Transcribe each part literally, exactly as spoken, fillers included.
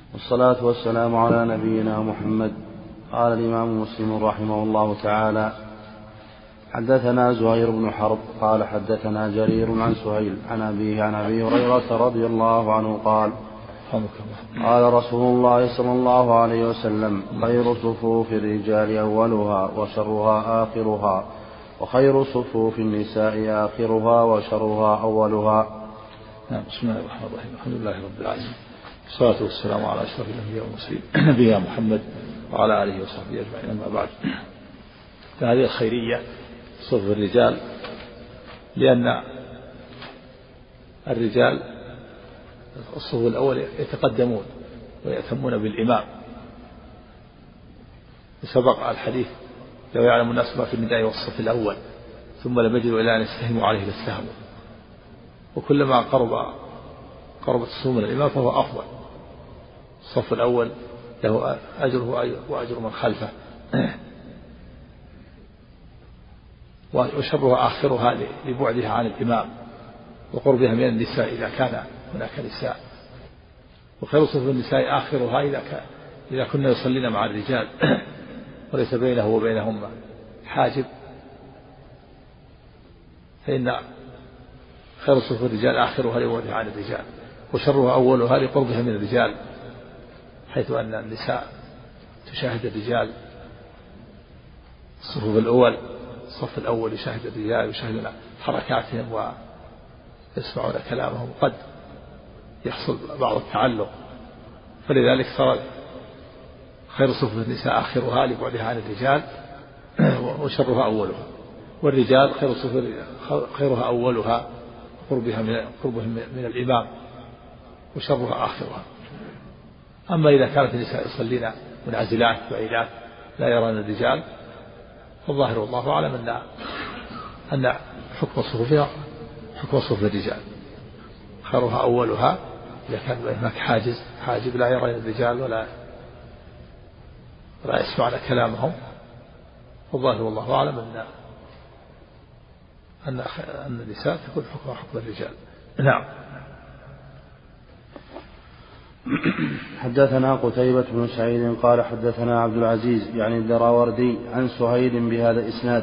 والصلاة والسلام على نبينا محمد. قال الإمام مسلم رحمه الله تعالى: حدثنا زهير بن حرب قال حدثنا جرير عن سهيل عن أبيه عن أبي هريرة رضي الله عنه قال: قال رسول الله صلى الله عليه وسلم: خير صفوف الرجال أولها وشرها آخرها، وخير صفوف النساء آخرها وشرها أولها. بسم الله الرحمن الرحيم. الحمد لله رب العالمين، والصلاة والسلام على أشرف الأنبياء والمرسلين نبينا محمد وعلى آله وصحبه أجمعين، أما بعد. فهذه الخيرية صفوف الرجال، لأن الرجال الصف الأول يتقدمون ويأتمون بالإمام، سبق الحديث: لو يعلم الناس ما في النداء والصف الأول ثم لم يجدوا إلا أن يستهموا عليه لاستهموا. وكلما قرب قربت الصفوف من الإمام فهو أفضل. الصف الأول له أجره وأجر من خلفه، وشرها آخرها لبعدها عن الإمام وقربها من النساء إذا كان هناك نساء، وخير صفوف النساء آخرها إذا كان إذا كنا يصلين مع الرجال وليس بينه وبينهم حاجب، فإن خير صفوف الرجال آخرها لبعدها عن الرجال، وشرها أولها لقربها من الرجال، حيث أن النساء تشاهد الرجال. الصفوف الأول الصف الأول يشاهد الرجال، يشاهدون حركاتهم ويسمعون كلامهم، قد يحصل بعض التعلق، فلذلك صار خير صفوف النساء آخرها لبعدها عن الرجال وشرها أولها، والرجال خير صفوف خيرها أولها قربها من قربهم من الإمام وشرها آخرها. أما إذا كانت النساء يصلين منعزلات بعيدات لا يرون الرجال، فالظاهر والله أعلم أن أن حكم صفوفها حكم صفوف الرجال، خيرها أولها إذا كان هناك حاجز حاجب لا يرون الرجال ولا ولا يسمعون كلامهم، والظاهر والله أعلم أن أن أن النساء تكون حكمها حكم الرجال. نعم. حدثنا قتيبة بن سعيد قال حدثنا عبد العزيز يعني الدراوردي عن سهيل بهذا الإسناد.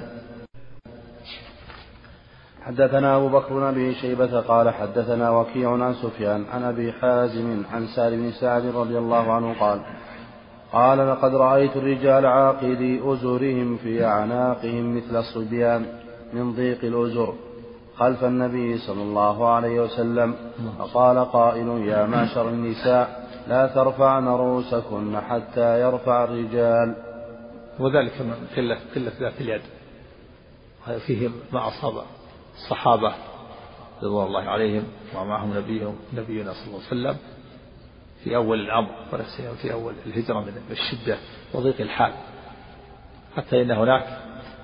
حدثنا أبو بكر بن أبي شيبة قال حدثنا وكيع عن سفيان عن أبي حازم عن سالم بن سعد رضي الله عنه قال: قال: لقد رأيت الرجال عاقدي أزرهم في أعناقهم مثل الصبيان من ضيق الأزر خلف النبي صلى الله عليه وسلم، فقال قائل: يا معشر النساء لا ترفعن رؤوسكن حتى يرفع الرجال. وذلك من قلة قلة ذات اليد، هذا فيه ما أصاب الصحابة رضوان الله عليهم ومعهم نبيهم نبينا صلى الله عليه وسلم في أول الأمر، ولا سيما في أول الهجرة من الشدة وضيق الحال، حتى إن هناك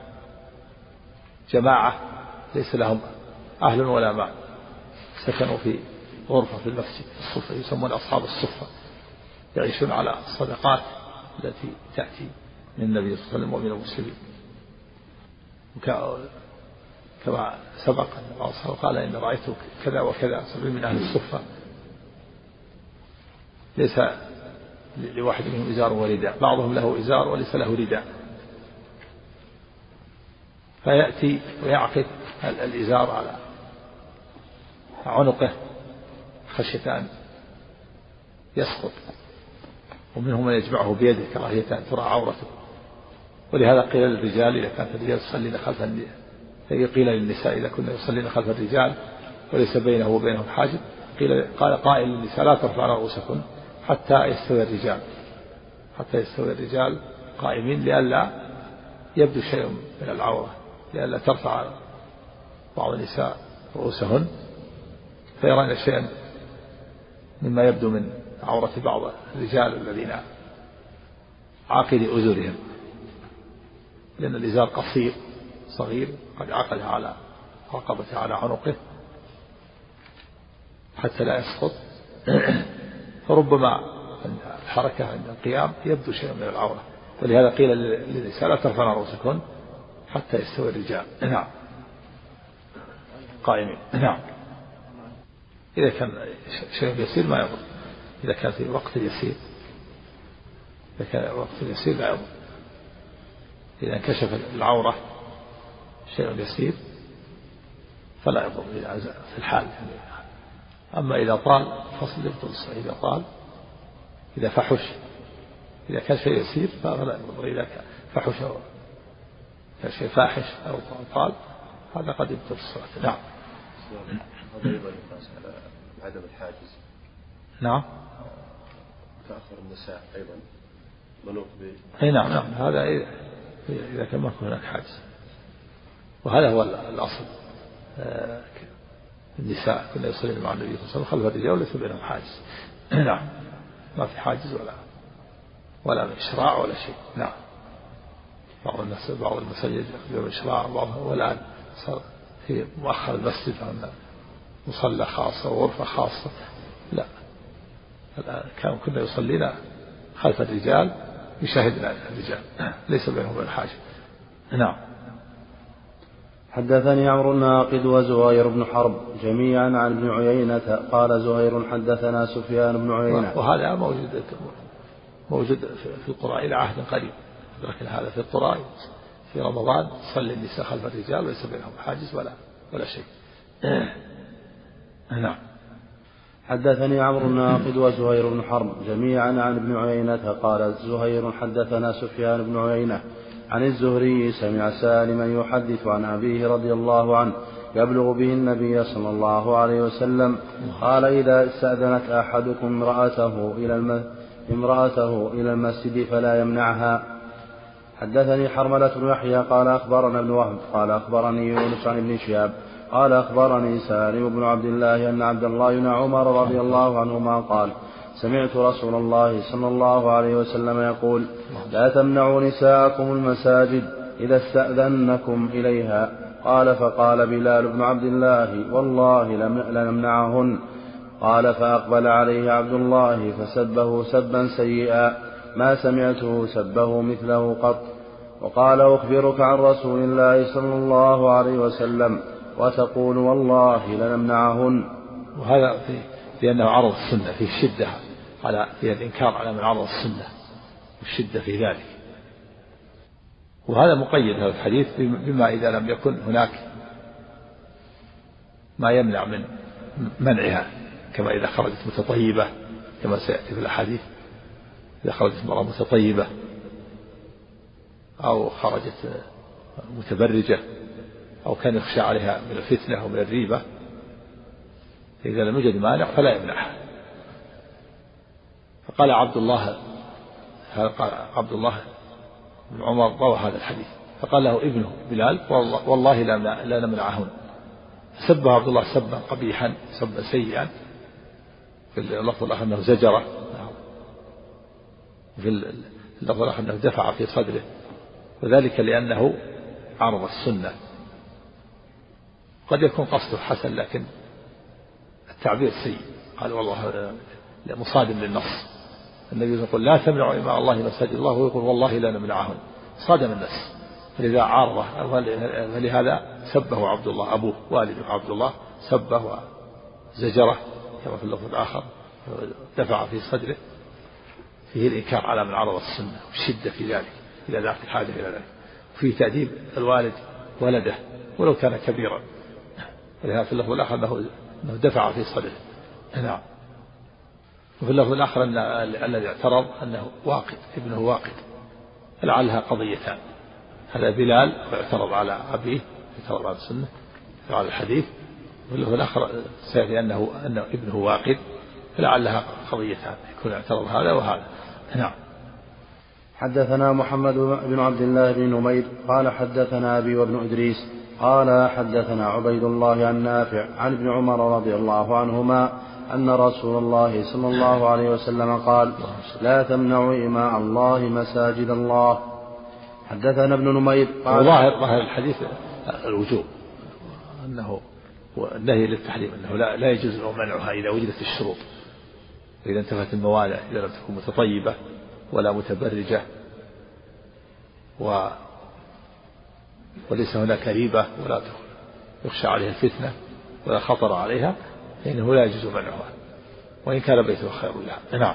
جماعة ليس لهم أهل ولا مال سكنوا في غرفة في المسجد الصفة، يسمون أصحاب الصفة، يعيشون على الصدقات التي تأتي من النبي صلى الله عليه وسلم ومن المسلمين. كما سبق أن قال: إن رأيت كذا وكذا سبعين من أهل الصفة ليس لواحد منهم إزار ورداء، بعضهم له إزار وليس له رداء، فيأتي ويعقد الإزار على عنقه خشية أن يسقط، ومنهم من يجمعه بيده كراهية أن ترى عورته. ولهذا قيل للرجال إذا كانت الرجال يصلين خلف النساء، قيل للنساء إذا كنا يصلين خلف الرجال وليس بينه وبينهم حاجب، قيل قال قائل للنساء: لا ترفعن رؤوسكن حتى يستوي الرجال حتى يستوي الرجال قائمين، لئلا يبدو شيء من العورة، لئلا ترفع بعض النساء رؤوسهن فيرون شيئا مما يبدو من عورة بعض الرجال الذين عاقد أزرهم، لأن الإزار قصير صغير قد عقدها على رقبته على عنقه حتى لا يسقط، فربما الحركة عند القيام يبدو شيء من العورة، ولهذا قيل للنساء: لا ترفعن رؤوسكن حتى يستوي الرجال. نعم. قائمين. نعم. إذا كان شيء يسير ما يضر. إذا كان في وقت يسير، إذا كان وقت يسير لا يضر. إذا انكشف العورة شيء يسير فلا يضر في الحال. أما إذا طال فصل يبطل الصلاة. إذا طال، إذا فحش، إذا كان شيء يسير فلا يضر. إذا كان فحش أو كان شيء فاحش أو طال هذا قد يبطل الصلاة. نعم. هذا أيضا يقاس على عدم الحاجز. نعم. تأخر النساء أيضا منوط به. أي نعم نعم، هذا إذا كان ما يكون هناك حاجز، وهذا هو الأصل. آه النساء كنا يصلين مع النبي صلى الله عليه وسلم خلف الرجال وليس بينهم حاجز. نعم، ما في حاجز ولا ولا إشراع ولا شيء. نعم. بعض الناس بعض المساجد يقولون إشراع، بعضها والآن صار في مؤخر المسجد عندنا مصلى خاصة وغرفة خاصة. لا، الآن كانوا كنا يصلينا خلف الرجال يشاهدنا الرجال ليس بينهم وبين حاجة. نعم. حدثني عمرو الناقد وزهير بن حرب جميعا عن ابن عيينة قال زهير حدثنا سفيان بن عيينة. وهذا موجود موجود في القرآن إلى عهد قريب، لكن هذا في القرآن في رمضان صلي النساء خلف الرجال وليس بينهم حاجز ولا ولا شيء. نعم. حدثني عمرو الناقد وزهير بن حرب جميعا عن ابن عيينة قال زهير حدثنا سفيان بن عيينة عن الزهري سمع سالما يحدث عن أبيه رضي الله عنه يبلغ به النبي صلى الله عليه وسلم قال إذا استأذنت أحدكم امرأته إلى الم... امرأته إلى المسجد فلا يمنعها. حدثني حرملة بن يحيى قال أخبرنا ابن وهب قال أخبرني يونس عن ابن شهاب قال أخبرني سالم بن عبد الله أن عبد الله بن عمر رضي الله عنهما قال سمعت رسول الله صلى الله عليه وسلم يقول لا تمنعوا نساءكم المساجد إذا استأذنكم إليها. قال فقال بلال بن عبد الله والله لنمنعهن. قال فأقبل عليه عبد الله فسبه سبا سيئا ما سمعته سبه مثله قط. وقال أخبرك عن رسول الله صلى الله عليه وسلم وتقول والله لنمنعهن. وهذا في لأنه عرض السنة في الشدة على في الإنكار على من عرض السنة والشدة في ذلك. وهذا مقيد هذا الحديث بما إذا لم يكن هناك ما يمنع من منعها، كما إذا خرجت متطيبة كما سيأتي في الأحاديث، إذا خرجت مرة متطيبة أو خرجت متبرجة أو كان يخشى عليها من الفتنة أو من الريبة، إذا لم يوجد مانع فلا يمنعها. فقال عبد الله قال عبد الله بن عمر روى هذا الحديث فقال له ابنه بلال والله لا نمنعهن. سبه عبد الله سبا قبيحا سبا سيئا، في اللفظ الآخر أنه زجره، في اللفظ الآخر أنه دفع في صدره، وذلك لأنه عرض السنة. قد يكون قصده حسن لكن التعبير سيء. قال والله مصادم للنص. النبي يقول لا تمنعوا إماء الله مساجد الله ويقول والله لا نمنعهن، صادم النص. فلذا عارضه، فلهذا سبه عبد الله أبوه والده عبد الله سبه وزجره كما في اللفظ الآخر دفع في صدره، فيه الإنكار على من عرض السنة والشدة في ذلك إلى ذات الحاجة إلى ذلك، وفيه تأديب الوالد ولده ولو كان كبيرا. ولهذا في اللفظ الآخر أنه دفع في صدره. نعم. وفي اللفظ الآخر أن الذي اعترض أنه واقد ابنه واقد، لعلها قضيتان، هذا بلال اعترض على أبيه اعترض على السنة على الحديث، واللفظ الآخر سيأتي أنه أنه ابنه واقد فلعلها قضيتان، يكون اعترض هذا وهذا. نعم. حدثنا محمد بن عبد الله بن نمير قال حدثنا أبي وابن إدريس قال حدثنا عبيد الله عن نافع عن ابن عمر رضي الله عنهما أن رسول الله صلى الله عليه وسلم قال لا تمنعوا إماء الله مساجد الله. حدثنا ابن نمير قال ظاهر ظاهر الحديث الوجوب، أنه النهي للتحريم، أنه لا, لا يجوز منعها إذا وجدت الشروط، وإذا انتفت الموانع، إذا لم تكن متطيبة ولا متبرجة و وليس هناك ريبة ولا يخشى عليها الفتنة ولا خطر عليها، فإنه لا يجوز منعها. وإن كان بيتها خير لها. نعم.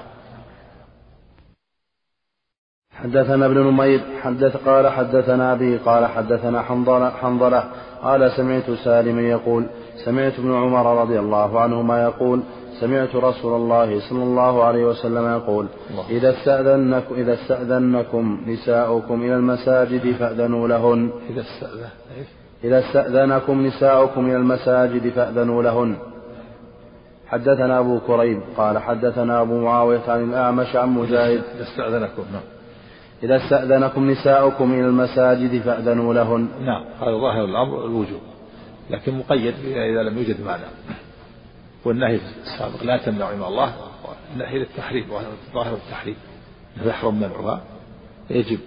حدثنا ابن نمير حدث قال حدثنا أبي قال حدثنا حنظلة, حنظلة قال سمعت سالما يقول سمعت ابن عمر رضي الله عنهما يقول سمعت رسول الله صلى الله عليه وسلم يقول إذا استأذنكم, إذا استأذنكم نساؤكم إلى المساجد فأذنوا لهن إذا استأذن إذا استأذنكم نساؤكم إلى المساجد فأذنوا لهن. حدثنا أبو كريب قال حدثنا أبو معاوية عن الأعمش عن مجاهد إذا استأذنكم نعم إذا استأذنكم نساؤكم إلى المساجد فأذنوا لهن. نعم هذا ظاهر الأمر الوجوب لكن مقيد إذا لم يوجد معنى. والنهي السابق لا تمنع إمام الله النهي للتحريم ظاهر التحريم يحرم منعها يجب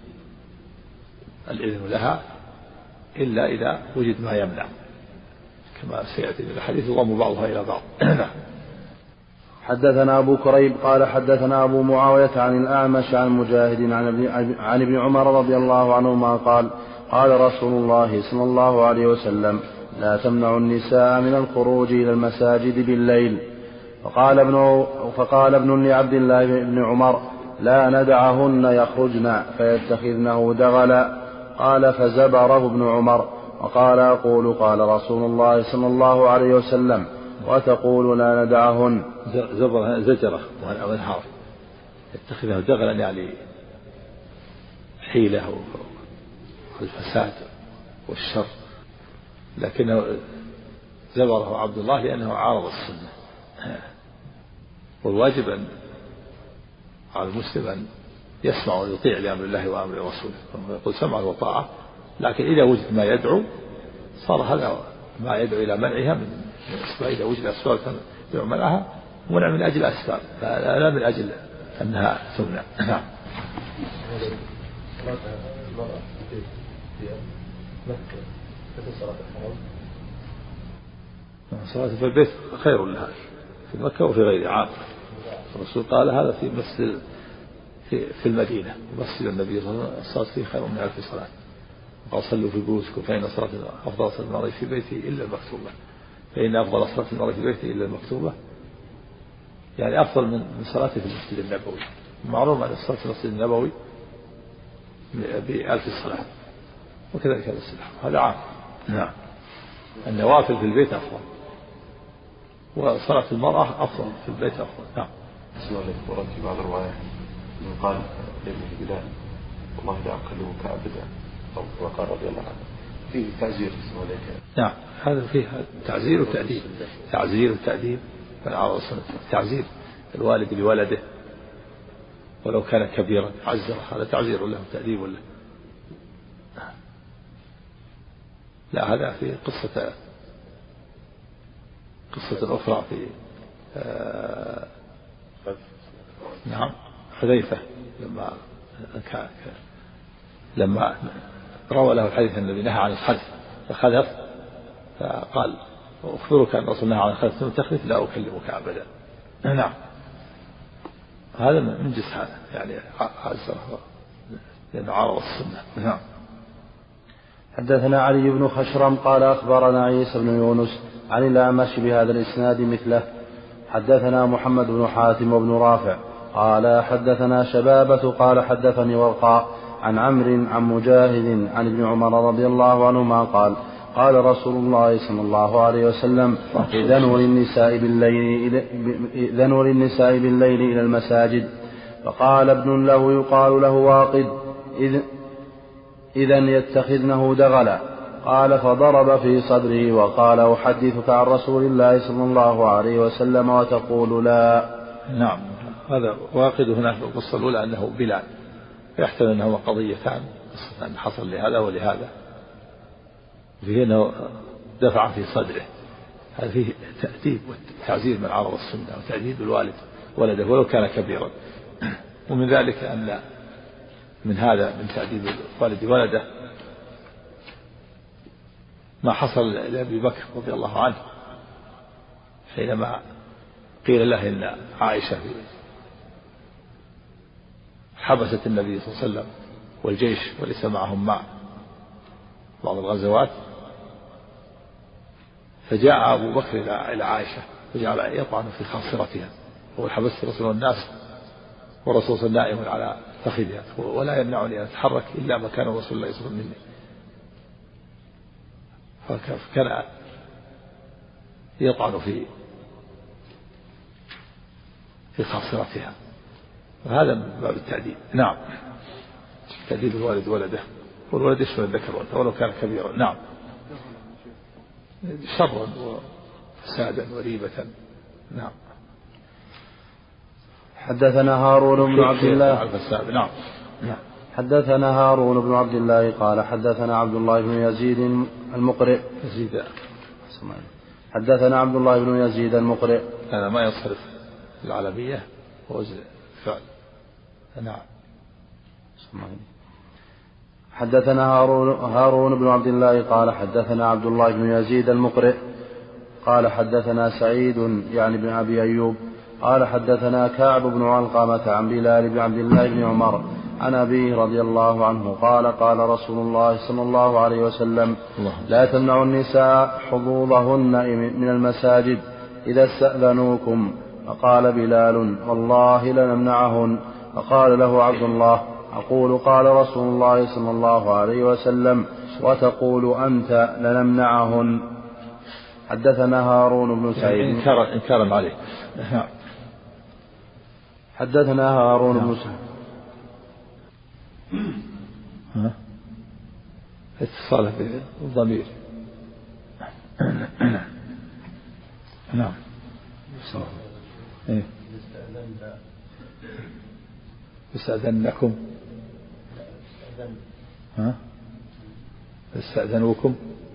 الإذن لها إلا إذا وجد ما يمنع كما سيأتي من الحديث يضم بعضها إلى بعض. حدثنا أبو كريب قال حدثنا أبو معاوية عن الأعمش عن مجاهد عن ابن, عن ابن عمر رضي الله عنهما قال قال رسول الله صلى الله عليه وسلم لا تمنعوا النساء من الخروج إلى المساجد بالليل. فقال ابن, فقال ابن لعبد الله بن عمر لا ندعهن يخرجن فيتخذنه دغلا. قال فزبره ابن عمر وقال أقول قال رسول الله صلى الله عليه وسلم وتقول لا ندعهن. زبره زجره وانهار يتخذه دغلا يعني حيلة والفساد والشر لكنه زبره عبد الله لأنه عارض السنة. والواجب أن على المسلم أن يسمع ويطيع لأمر الله وأمر رسوله يقول سمعا وطاعة لكن إذا وجد ما يدعو صار هذا ما يدعو إلى منعها من أسباب. إذا وجد أسباب يدعو منعها منع من أجل أسباب لا من أجل أنها تمنع. نعم. صلاة في البيت خير لها في مكة وفي غيرها عام. الرسول قال هذا في مسجد في, في المدينة مسجد النبي صلى الله عليه وسلم الصلاة فيه خير من ألف صلاة. قال صلوا في بيوتكم فإن صلاة أفضل صلاة المرء في بيته إلا المكتوبة فإن أفضل صلاة المرء في بيته إلا المكتوبة يعني أفضل من صلاته في المسجد النبوي. معروف أن الصلاة في المسجد النبوي بألف صلاة وكذلك هذا السلاح هذا عام. نعم. النوافل في البيت أفضل وصلاة المرأة أفضل في البيت أفضل. نعم. اسمع لك ورد في بعض الروايات قال لابن بلال والله لا أقلبك أبدا وقال رضي الله عنه فيه تعزير اسمع لك. نعم هذا فيه تعزير وتأديب تعزير وتأديب فالعرض السنة تعزير الوالد لولده ولو كان كبيرا عزره هذا تعزير له تأديب له. لا هذا في قصة قصة أخرى في آه نعم حذيفة لما كان لما روى له الحديث الذي نهى عن الخلف فخلف فقال أخبرك أن رسول الله عن الخلف ثم تخلف لا أكلمك أبدا. نعم هذا من جنس هذا يعني عزره لأنه عارض السنة. نعم. حدثنا علي بن خشرم قال أخبرنا عيسى بن يونس عن الأعمش بهذا الإسناد مثله. حدثنا محمد بن حاتم وابن رافع قال حدثنا شبابة قال حدثني ورقاء عن عمرو عن مجاهد عن ابن عمر رضي الله عنهما قال قال رسول الله صلى الله عليه وسلم إذنوا للنساء بالليل إذنوا للنساء بالليل إلى المساجد. فقال ابن له يقال له واقد إذ إذن يتخذنه دغلا. قال فضرب في صدره وقال أحدثك عن رسول الله صلى الله عليه وسلم وتقول لا. نعم هذا واقد هناك القصة الأولى أنه بلال يحتمل أنهما قضيتان قصة أن حصل لهذا ولهذا فيه أنه دفع في صدره هذا فيه تأديب وتعزيز من عرض السنة وتأديب الوالد ولده ولو كان كبيرا. ومن ذلك أن من هذا من تأديب الوالد ولده ما حصل لأبي بكر رضي الله عنه حينما قيل له إن عائشة حبست النبي صلى الله عليه وسلم والجيش وليس معهم مع بعض الغزوات فجاء أبو بكر إلى عائشة وجعل يطعن في خاصرتها. هو حبست الرسول والناس والرسول نائم على فخذها ولا يمنعني أن أتحرك إلا ما كان رسول الله يصبر مني. فكان يطعن في في خاصرتها، وهذا من باب التعديل. نعم، تأديب الوالد ولده، والولد يشمل الذكر والأنثى ولو كان كبيرا. نعم، شرا وفسادا وريبة. نعم. حدثنا هارون بن عبد الله. نعم. نعم. حدثنا هارون بن عبد الله قال حدثنا عبد الله بن يزيد المقرئ. يزيد. حدثنا عبد الله بن يزيد المقرئ. هذا ما يصرف العالمية وزن فعل. نعم. حدثنا هارون, هارون بن عبد الله قال حدثنا عبد الله بن يزيد المقرئ قال حدثنا سعيد يعني بن أبي أيوب قال حدثنا كعب بن علقمة عن بلال بن عبد الله بن عمر عن أبيه رضي الله عنه قال قال رسول الله صلى الله عليه وسلم لا تمنعوا النساء حظوظهن من المساجد إذا استأذنوكم. فقال بلال والله لنمنعهن. فقال له عبد الله أقول قال رسول الله صلى الله عليه وسلم وتقول أنت لنمنعهن. حدثنا هارون بن سعيد إنكارا عليه. حدثنا هارون بن سعيد اتصال بالضمير. نعم. إيه. استأذنكم. ها؟ استأذنوكم.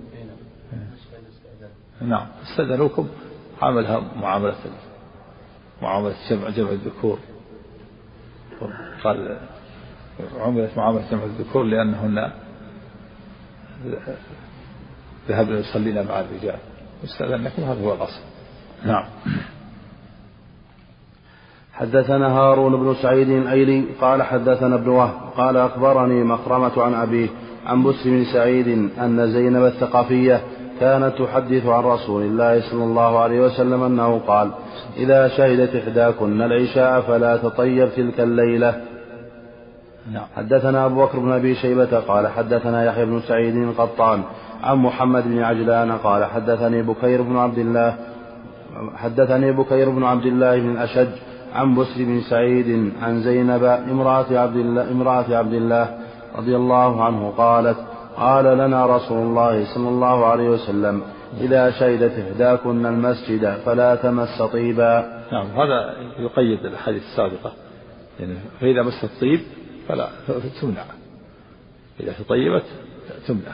نعم. استأذنوكم عاملها معاملة معاملة جمع جمع الذكور. قال عملت معاملة جمع الذكور لأنهن ذهبنا يصلينا مع الرجال. استأذنكم هذا هو الأصل. نعم. حدثنا هارون بن سعيد الأيلي قال حدثنا ابن وهب قال أخبرني مخرمة عن أبيه عن بسر بن سعيد أن زينب الثقفية كانت تحدث عن رسول الله صلى الله عليه وسلم أنه قال إذا شهدت إحداكن العشاء فلا تطيب تلك الليلة. حدثنا أبو بكر بن أبي شيبة قال حدثنا يحيى بن سعيد القطان عن محمد بن عجلان قال حدثني بكير بن عبد الله حدثني بكير بن عبد الله بن الأشج عن بسر بن سعيد عن زينب امرأة عبد الله, امرأة عبد الله رضي الله عنه قالت قال لنا رسول الله صلى الله عليه وسلم إذا شهدت إحداكن المسجد فلا تمس طيبا. نعم، هذا يقيد الحديث السابقة يعني فإذا مست الطيب فلا تمنع، إذا تطيبت تمنع،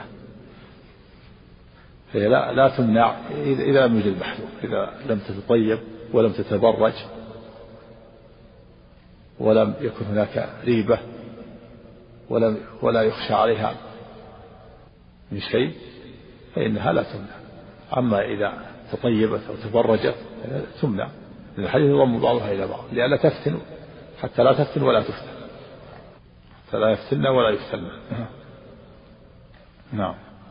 فهي لا, لا تمنع إذا لم يوجد محذور، إذا لم تتطيب ولم تتبرج ولم يكن هناك ريبة ولم ولا يخشى عليها من شيء فإنها لا تمنع. أما إذا تطيبت أو تبرجت تمنع، لأن الحديث يضم بعضها إلى بعض لئلا تفتن، حتى لا تفتن ولا تفتن، حتى لا يفتن ولا يفتن. نعم.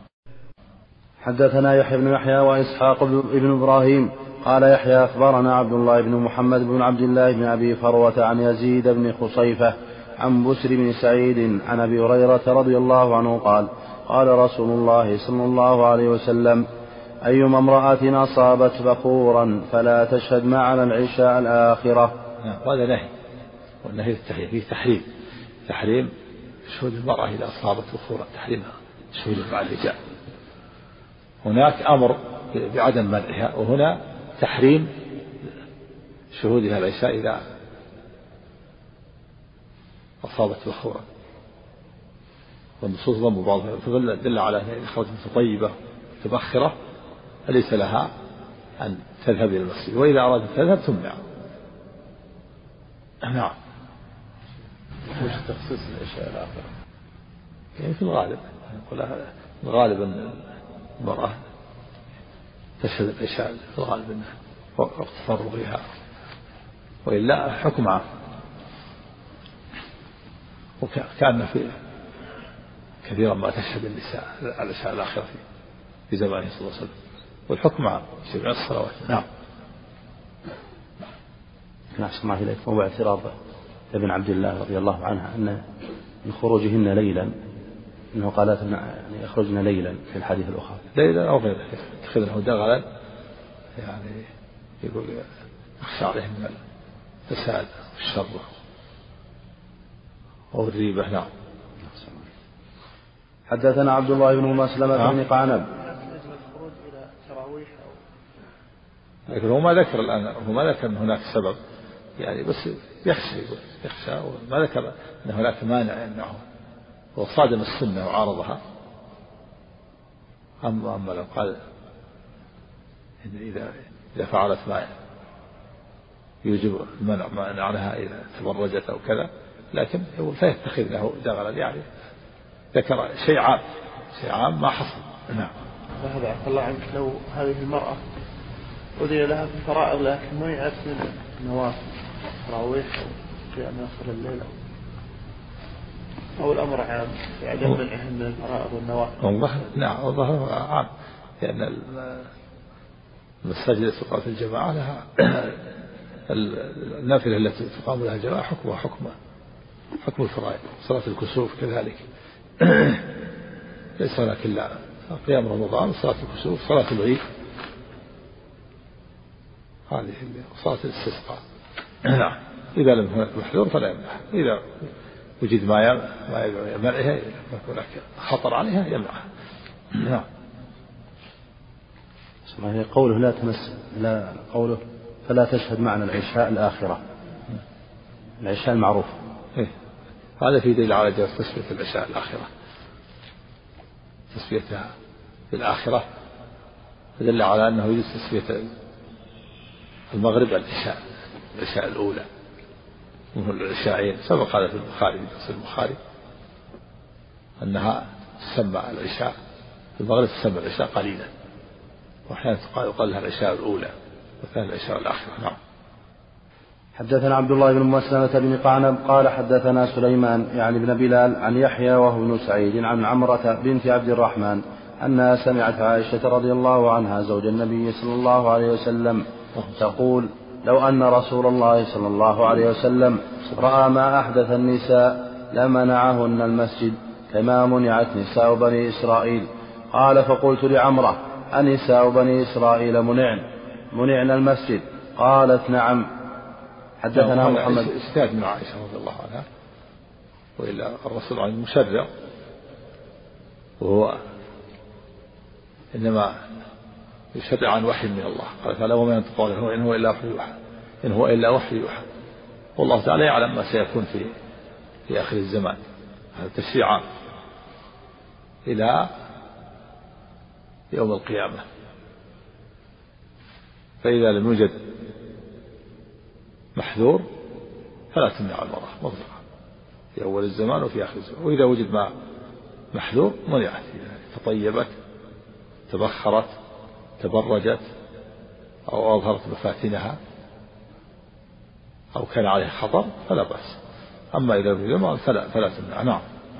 حدثنا يحيى بن يحيى وإسحاق بن إبراهيم قال يحيى أخبرنا عبد الله بن محمد بن عبد الله بن أبي فروة عن يزيد بن خصيفة عن بسر بن سعيد عن أبي هريرة رضي الله عنه قال قال رسول الله صلى الله عليه وسلم أيما امرأة أصابت بخورا فلا تشهد معنا العشاء الآخرة. هذا نهي، والنهي التحريم فيه تحريم تحريم شهود المرأة إذا أصابت بخورا، تحريمها شهود مع الرجال. هناك أمر بعدم منعها، وهنا تحريم شهودها العشاء إذا أصابت بخورا. والنصوص ضم بعضها فدل على أن خرجت متطيبة متبخرة فليس لها أن تذهب إلى المسجد، وإذا أرادت تذهب تمنع. نعم. وش تخصيص العشاء الآخرة؟ يعني في الغالب الغالب أن المرأة تشهد العشاء في الغالب أنها وقت تفرغها، وإلا حكم عام. وكان في كثيرا ما تشهد النساء العشاء الآخرة في زمانه صلى الله عليه وسلم، والحكم عام في جميع الصلوات. نعم. نحسن الله إليك. موضوع اعتراض ابن عبد الله رضي الله عنها أن من خروجهن ليلا أنه قالت يعني يخرجن ليلا في الحديث الأخرى ليلا أو غيره يتخذنه دغلا يعني يقول يخشى عليهم من الفساد والشر والريبة. نعم. حدثنا عبد الله بن مسلمة بن قعنب. لكن هو ما ذكر الآن هو ما ذكر أن هناك سبب يعني بس يخشى يقول يخشى ما ذكر أن هناك مانع يمنعه وصادم السنة وعارضها. أما أما لو قال إذا إذا فعلت ما يوجب المنع منع عنها إذا تبرجت أو كذا لكن يقول فيتخذ له دغلا يعني ذكر شيء عام شيء عام ما حصل. نعم. فهذا عفى الله عنك لو هذه المرأة أذن لها في الفرائض لكن ما يعرف من النوافل تراويح أو قيام آخر الليل أو الأمر عام يعني منعهم من الفرائض والنوافل. والله نعم والله عام لأن المساجد تقام في الجماعة لها النافلة التي تقام لها الجماعة حكمها حكم حكم الفرائض. صلاة الكسوف كذلك ليس هناك إلا قيام رمضان صلاة الكسوف صلاة العيد هذه صلاة الاستسقاء. نعم. إذا لم هناك محذور فلا يمنعها إذا وجد ما ما يمنعها هناك خطر عليها يمنعها. نعم. هي قوله لا تمس لا قوله فلا تشهد معنا العشاء الآخرة العشاء المعروف. إيه؟ هذا في دليل على جواز تسمية العشاء الآخرة تسميتها في الآخرة دل على أنه يجوز تسمية المغرب العشاء العشاء الأولى وهو العشاءين سبق هذا في البخاري في البخاري أنها تسمى العشاء في المغرب تسمى العشاء قليلا وأحيانا يقال لها العشاء الأولى وكان العشاء الآخرة. نعم. حدثنا عبد الله بن مسلمة بن قعنب قال حدثنا سليمان يعني بن بلال عن يحيى وهو بن سعيد عن عمرة بنت عبد الرحمن أنها سمعت عائشة رضي الله عنها زوج النبي صلى الله عليه وسلم تقول لو أن رسول الله صلى الله عليه وسلم رأى ما أحدث النساء لمنعهن المسجد كما منعت نساء بني إسرائيل. قال فقلت لعمرة أنساء بني إسرائيل منعن منعن المسجد؟ قالت نعم. حدثنا محمد استاذ من عائشة رضي الله عنها وإلا الرسول عن مشرع وهو إنما يشرع عن وحي من الله قال فلا وما ينطق عنه إن هو إلا وحي يوحى إن هو إلا وحي يوحى والله تعالى يعلم ما سيكون في في آخر الزمان. هذا تشريع إلى يوم القيامة. فإذا لم يوجد محذور فلا تمنع المرأة مطلقا في أول الزمان وفي آخر الزمان. وإذا وجد ما محذور منعت تطيبت تبخرت تبرجت أو أظهرت مفاتنها أو كان عليه خطر فلا بأس. أما إذا وجد فلا فلا تمنع. نعم.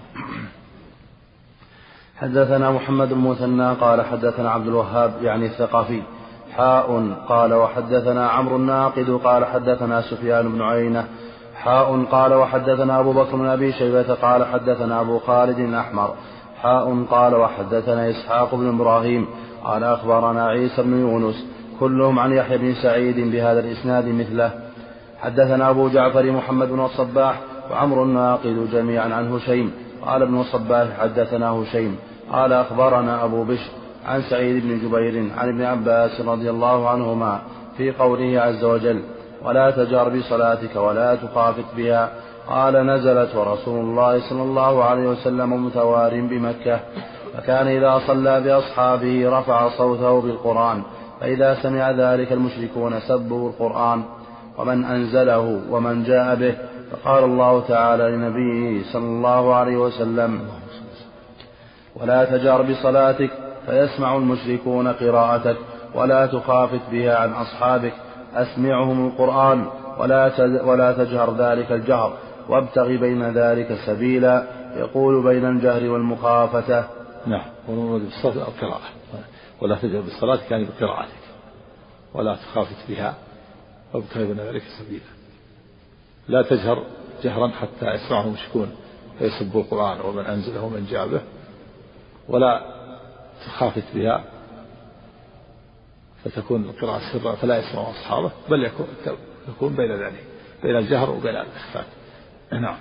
حدثنا محمد المثنى قال حدثنا عبد الوهاب يعني الثقفي حاء قال وحدثنا عمرو الناقد قال حدثنا سفيان بن عيينة حاء قال وحدثنا أبو بكر بن أبي شيبة قال حدثنا أبو خالد الأحمر حاء قال وحدثنا إسحاق بن إبراهيم قال أخبرنا عيسى بن يونس كلهم عن يحيى بن سعيد بهذا الإسناد مثله. حدثنا أبو جعفر محمد بن الصباح وعمرو الناقد جميعا عن هشيم قال ابن الصباح حدثنا هشيم قال أخبرنا أبو بشر عن سعيد بن جبير عن ابن عباس رضي الله عنهما في قوله عز وجل ولا تجهر بصلاتك ولا تخافت بها قال نزلت ورسول الله صلى الله عليه وسلم متوار بمكة فكان إذا صلى بأصحابه رفع صوته بالقرآن فإذا سمع ذلك المشركون سبوا القرآن ومن أنزله ومن جاء به فقال الله تعالى لنبيه صلى الله عليه وسلم ولا تجهر بصلاتك فيسمع المشركون قراءتك ولا تخافت بها عن أصحابك أسمعهم القرآن ولا ولا تجهر ذلك الجهر وابتغ بين ذلك سبيلا يقول بين الجهر والمخافة. نعم. ونرد بالصلاة القراءة ولا تجهر بالصلاة كان بقراءتك ولا تخافت بها وابتغ بين ذلك سبيلا. لا تجهر جهرا حتى يسمعه المشركون فيسبوا القرآن ومن أنزله ومن جاء به، ولا تخافت بها فتكون القراءة سرا فلا يسمع أصحابه، بل يكون, يكون بين ذلك بين الجهر وبين الإخفاء. نعم.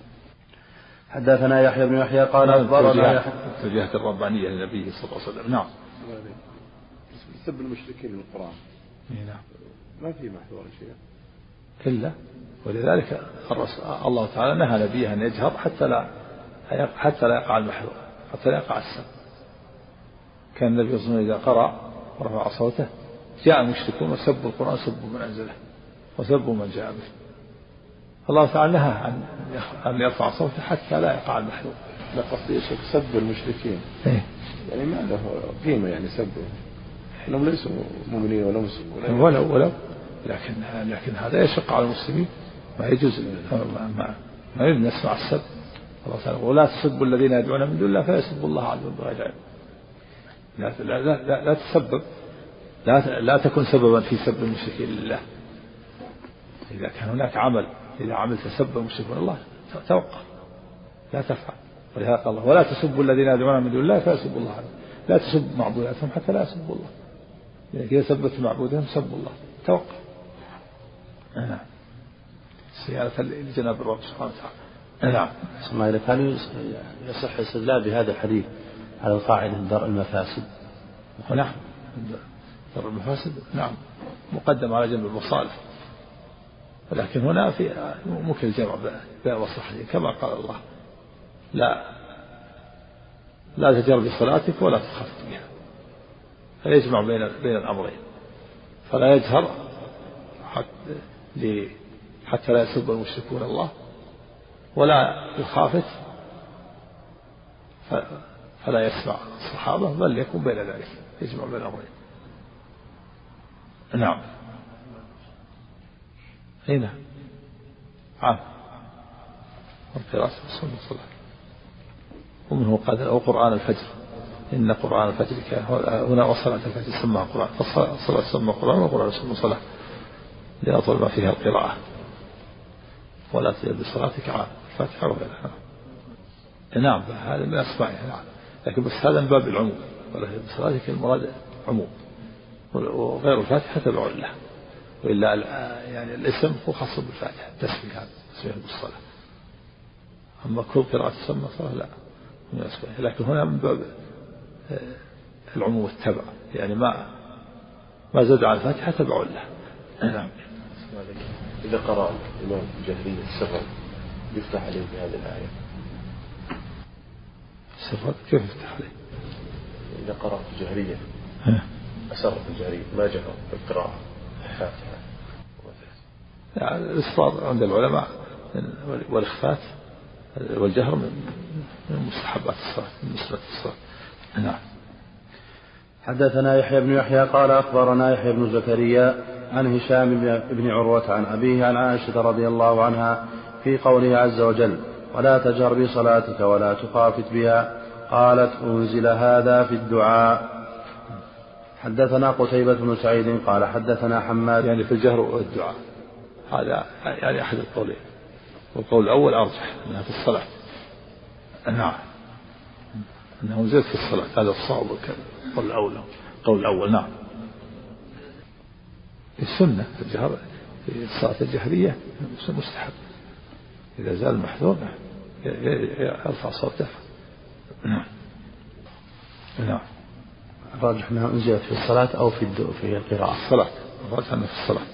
حدثنا يحيى بن يحيى قال أخبرنا توجيهات الربانية للنبي صلى الله عليه وسلم. نعم. سب المشركين من القرآن نعم ما في محذور شيء إلا، ولذلك الله تعالى نهى نبيه أن يجهر حتى لا حتى لا يقع المحذور، حتى لا يقع السب. كان النبي صلى الله عليه وسلم إذا قرأ ورفع صوته جاء المشركون وسبوا القرآن سبوا من أنزله وسبوا من جاء به. الله تعالى نهى أن يرفع صوته حتى لا يقع المحذور. لا قصدي سب المشركين إيه؟ يعني ما له قيمة، يعني سبوا إنهم ليسوا مؤمنين ولا مسلمين ولو ولو لكن لكن هذا يشق على المسلمين، ما يجوز ما ما يجوز نسمع السب. الله تعالى ولا تسبوا الذين يدعون من دون الله فيسبوا الله عدوا بغير علم. لا لا لا, لا, لا تسبب لا لا تكن سببا في سب المشركين لله. إذا كان هناك عمل إذا عملت سب المشركين الله توقف لا تفعل. ولهذا قال الله ولا تسبوا الذين يدعون من دون الله فيسبوا الله عدوا. لا تسب معبوداتهم حتى لا يسبوا الله. إذا سبت معبودهم سبوا الله توقف. نعم. سيارة لجناب الرب سبحانه وتعالى. نعم. اسمع لك هل يصح الاستدلال بهذا الحديث على القاعدة درء المفاسد؟ نعم درء المفاسد نعم مقدم على جنب المصالح، ولكن هنا في ممكن الجمع بين المصلحتين كما قال الله لا لا تجهر بصلاتك ولا تخافت بها، فيجمع بين بين الأمرين، فلا يجهر حتى, حتى لا يسب المشركون الله، ولا يخافت فلا يسمع الصحابة، بل يكون بين ذلك يجمع بين الأمرين. نعم. هنا عام والقراءة والصلاة والصلاة. ومنه قال وقرآن الفجر إن قرآن الفجر كان هنا وصلاة الفجر سمى قرآن، فالصلاة سمى قرآن والقرآن سمى صلاة لأطول ما فيها القراءة. ولا تجد بصلاتك عام الفاتحة وغيرها. نعم هذا من أسمائها نعم، لكن بس هذا من باب العموم، ولا تجد بصلاتك المراد عموم، وغير الفاتحة تبع له، وإلا يعني الاسم هو خاص بالفاتحة تسمية هذا تسمية بالصلاة. أما كل قراءة تسمى صلاة لا من أسمائها، لكن هنا من باب العموم والتبع، يعني ما ما زاد على الفاتحة تبع له. نعم. إذا قرأ الإمام جهرية سرا يفتح عليه بهذه الآية سرا كيف يفتح عليه؟ إذا قرأ جهرية أسر في الجهرية ما جهر بالقراءة الفاتحة يعني الإصرار عند العلماء والإخفات والجهر من مستحبات الصلاة من مسلمات الصلاة. نعم. حدثنا يحيى بن يحيى قال أخبرنا يحيى بن زكريا عن هشام بن عروة عن أبيه عن عائشة رضي الله عنها في قوله عز وجل ولا تجهر بصلاتك ولا تخافت بها قالت أنزل هذا في الدعاء. حدثنا قتيبة بن سعيد قال حدثنا حماد يعني في الجهر والدعاء هذا يعني أحد القولين، والقول الأول أرجح أنها في الصلاة. نعم أنه زاد في الصلاة هذا الصواب القول الأول القول الأول. نعم. السنة في الجهر في الصلاة الجهرية مستحب، إذا زال المحذور يرفع صوته. نعم. نعم. الراجح أنها أنزلت في الصلاة أو في في القراءة. الصلاة الراجح أنها في الصلاة.